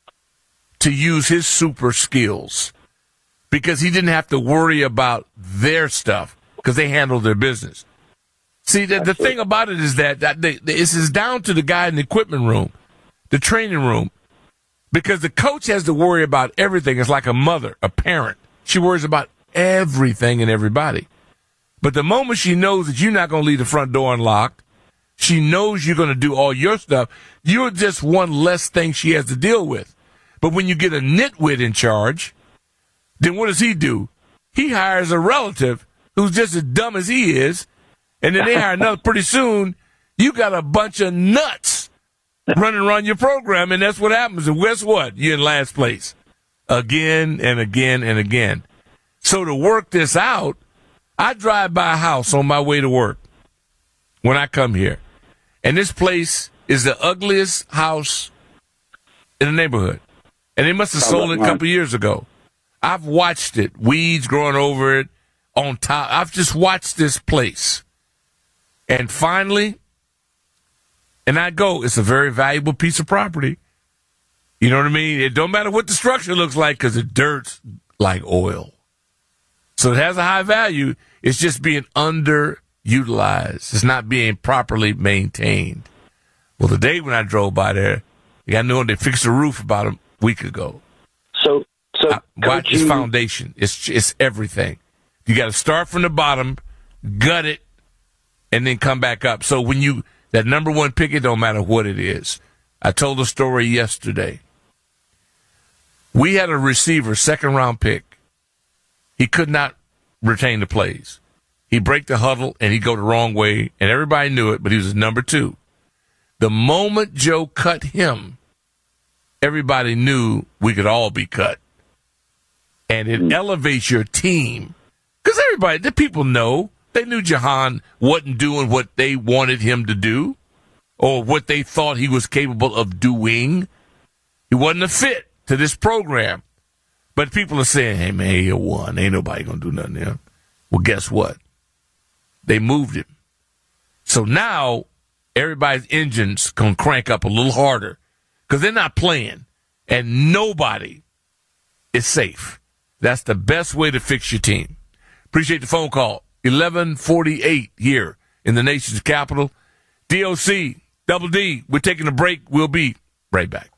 S6: to use his super skills, because he didn't have to worry about their stuff because they handled their business. See, the, the thing about it is that, that they, this is down to the guy in the equipment room, the training room, because the coach has to worry about everything. It's like a mother, a parent. She worries about everything and everybody. But the moment she knows that you're not going to leave the front door unlocked, she knows you're going to do all your stuff, you're just one less thing she has to deal with. But when you get a nitwit in charge, then what does he do? He hires a relative who's just as dumb as he is, and then they hire another. Pretty soon, you got a bunch of nuts running around your program, and that's what happens. And guess what? You're in last place again and again and again. So to work this out, I drive by a house on my way to work when I come here, and this place is the ugliest house in the neighborhood. And they must have sold it a couple years ago. I've watched it, weeds growing over it, on top. I've just watched this place. And finally, And I go, it's a very valuable piece of property. You know what I mean? It don't matter what the structure looks like because the dirt's like oil. So it has a high value. It's just being underutilized. It's not being properly maintained. Well, the day when I drove by there, I knew they fixed the roof about a week ago.
S12: So, so
S6: I, why, it's foundation. It's it's everything. You got to start from the bottom, gut it, and then come back up. So when you that number one pick, it don't matter what it is. I told a story yesterday. We had a receiver, second round pick. He could not retain the plays. He'd break the huddle and he'd go the wrong way, and everybody knew it, but he was number two. The moment Joe cut him, everybody knew we could all be cut. And it elevates your team. Because everybody, the people know, they knew Jahan wasn't doing what they wanted him to do or what they thought he was capable of doing. He wasn't a fit to this program. But people are saying, hey, man, he a one. Ain't nobody going to do nothing to him. Well, guess what? They moved him. So now everybody's engines going to crank up a little harder because they're not playing, and nobody is safe. That's the best way to fix your team. Appreciate the phone call. eleven forty-eight here in the nation's capital. D O C, Double D, we're taking a break. We'll be right back.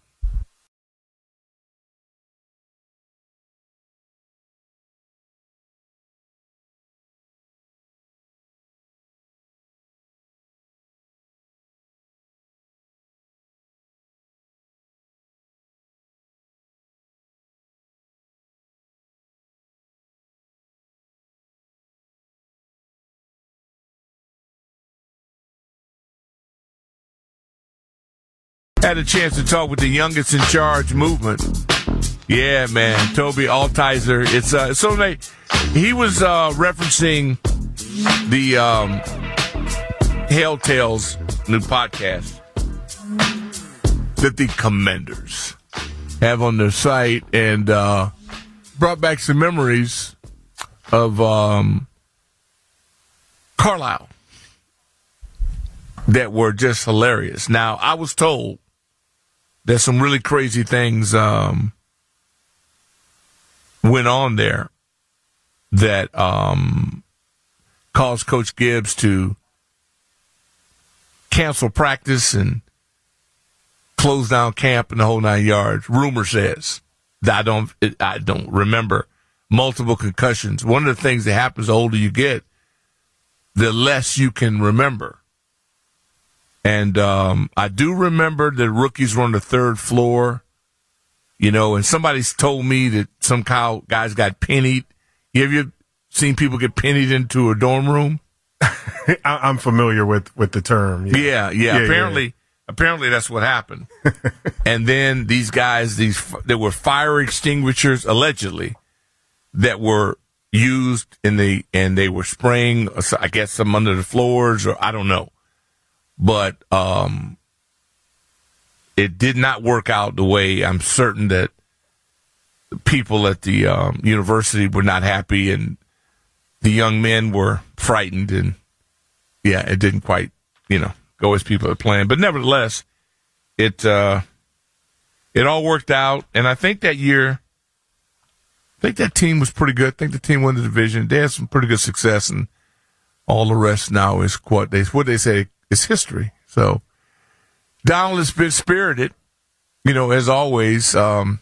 S6: Had a chance to talk with the youngest in charge movement. Yeah, man, Toby Altizer. It's uh, so they, he was uh, referencing the um, Hail Tales new podcast that the Commanders have on their site, and uh, brought back some memories of um, Carlisle that were just hilarious. Now, I was told there's some really crazy things um, went on there that um, caused Coach Gibbs to cancel practice and close down camp and the whole nine yards. Rumor says that I don't, I don't remember multiple concussions. One of the things that happens the older you get, the less you can remember. And um, I do remember the rookies were on the third floor, you know, and somebody's told me that some cow guys got pennied. Have you seen people get pennied into a dorm room?
S8: I'm familiar with, with the term.
S6: Yeah, yeah. yeah. yeah apparently, yeah. apparently that's what happened. And then these guys, these there were fire extinguishers allegedly that were used in the and they were spraying, I guess, some under the floors, or I don't know. But um, it did not work out the way I'm certain that the people at the um, university were not happy, and the young men were frightened, and yeah, it didn't quite, you know, go as people had planned. But nevertheless, it uh, it all worked out, and I think that year, I think that team was pretty good. I think the team won the division. They had some pretty good success, and all the rest now is what they what they say. It's history. So Donald has been spirited, you know, as always. Um,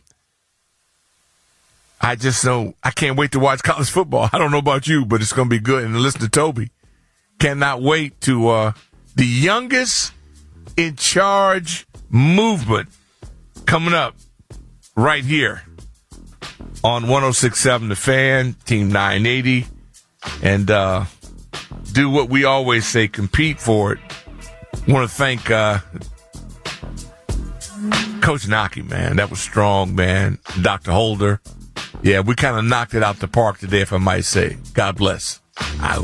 S6: I just know I can't wait to watch college football. I don't know about you, but it's going to be good. And to listen to Toby, cannot wait to uh, the youngest in charge movement coming up right here on one oh six point seven The Fan, Team nine eighty, and uh, do what we always say, compete for it. I want to thank uh, Coach Naki, man. That was strong, man. Doctor Holder. Yeah, we kind of knocked it out the park today, if I might say. God bless. Out.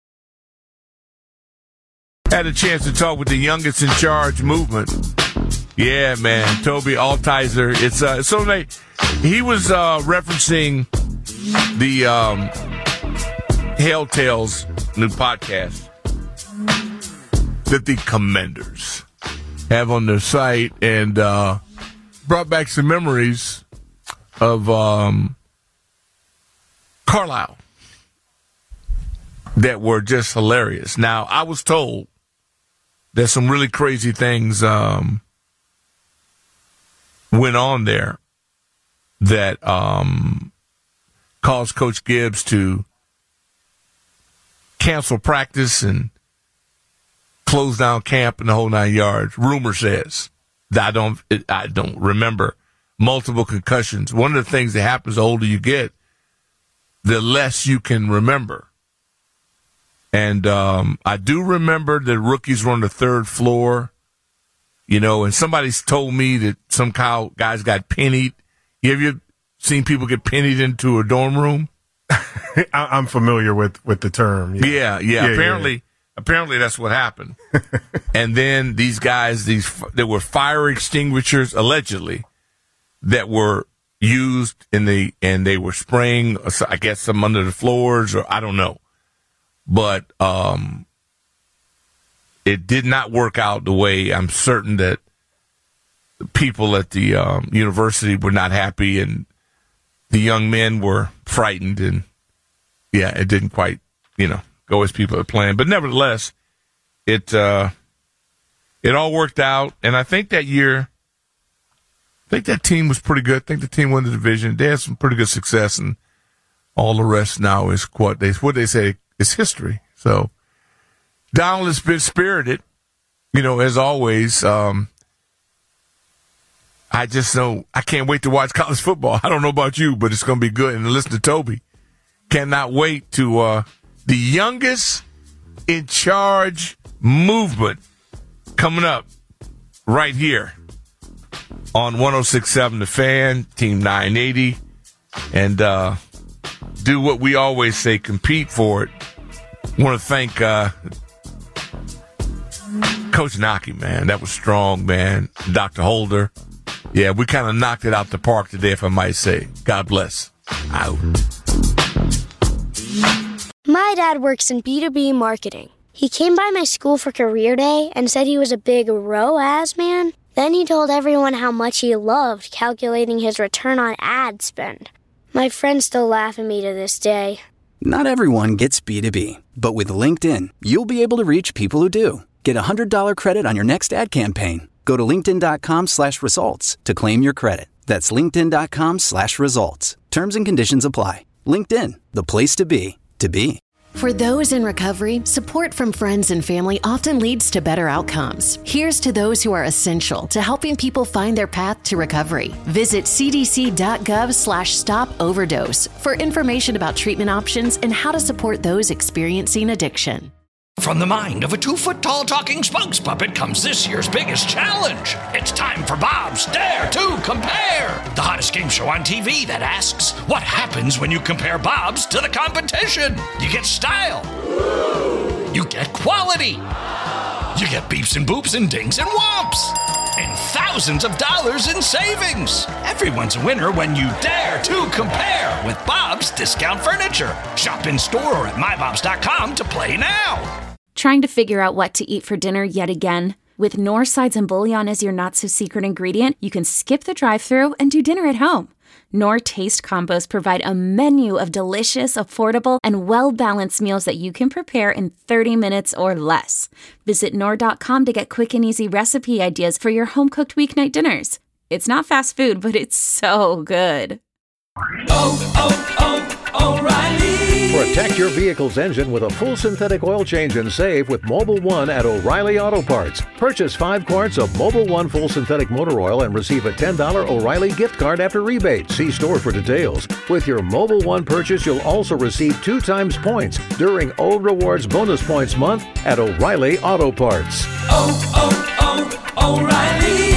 S6: Had a chance to talk with the youngest in charge movement. Yeah, man. Toby Altizer. It's uh, so like he was uh, referencing the um, Hail Tales new podcast that the Commanders have on their site, and uh, brought back some memories of um, Carlisle that were just hilarious. Now, I was told that some really crazy things um, went on there that um, caused Coach Gibbs to cancel practice and close down camp and the whole nine yards. Rumor says that I don't, I don't remember multiple concussions. One of the things that happens the older you get, the less you can remember. And um, I do remember the rookies were on the third floor, you know, and somebody's told me that some guys got pennied. Have you seen people get pennied into a dorm room?
S8: I'm familiar with, with the term.
S6: Yeah, yeah. yeah, yeah apparently,
S8: yeah.
S6: apparently that's what happened. And then these guys, these there were fire extinguishers allegedly that were used in the, and they were spraying, I guess, some under the floors, or I don't know. But um, it did not work out the way I'm certain that the people at the um, university were not happy, and the young men were frightened, and yeah, it didn't quite, you know, go as people had planned. But nevertheless, it uh, it all worked out, and I think that year, I think that team was pretty good. I think the team won the division. They had some pretty good success, and all the rest now is what they what they say. It's history. So Donald has been spirited, you know, as always. Um, I just know I can't wait to watch college football. I don't know about you, but it's going to be good. And listen to Toby. Cannot wait to uh, the youngest in charge movement coming up right here on one oh six point seven The Fan, Team nine eighty. And uh, do what we always say, compete for it. I want to thank uh, Coach Naki, man. That was strong, man. Doctor Holder. Yeah, we kind of knocked it out the park today, if I might say. God bless. Out.
S1: My dad works in B two B marketing. He came by my school for career day and said he was a big R O A S man. Then he told everyone how much he loved calculating his return on ad spend. My friends still laugh at me to this day.
S2: Not everyone gets B two B, but with LinkedIn, you'll be able to reach people who do. Get a one hundred dollars credit on your next ad campaign. Go to linkedin.com slash results to claim your credit. That's linkedin.com slash results. Terms and conditions apply. LinkedIn, the place to be, to be.
S9: For those in recovery, support from friends and family often leads to better outcomes. Here's to those who are essential to helping people find their path to recovery. Visit cdc.gov slash stop overdose for information about treatment options and how to support those experiencing addiction.
S5: From the mind of a two-foot-tall talking spokes puppet comes this year's biggest challenge. It's time for Bob's Dare to Compare, the hottest game show on T V that asks, what happens when you compare Bob's to the competition? You get style. You get quality. You get beeps and boops and dings and whomps. And thousands of dollars in savings. Everyone's a winner when you dare to compare with Bob's Discount Furniture. Shop in store or at my bobs dot com to play now.
S3: Trying to figure out what to eat for dinner yet again? With Knorr sides and bouillon as your not-so-secret ingredient, you can skip the drive-thru and do dinner at home. Knorr Taste Combos provide a menu of delicious, affordable, and well-balanced meals that you can prepare in thirty minutes or less. Visit Knorr dot com to get quick and easy recipe ideas for your home-cooked weeknight dinners. It's not fast food, but it's so good.
S13: Oh, oh, oh, O'Reilly. Protect your vehicle's engine with a full synthetic oil change and save with Mobil one at O'Reilly Auto Parts. Purchase five quarts of Mobil one full synthetic motor oil and receive a ten dollars O'Reilly gift card after rebate. See store for details. With your Mobil one purchase, you'll also receive two times points during O Rewards Bonus Points Month at O'Reilly Auto Parts.
S14: Oh, oh, oh, O'Reilly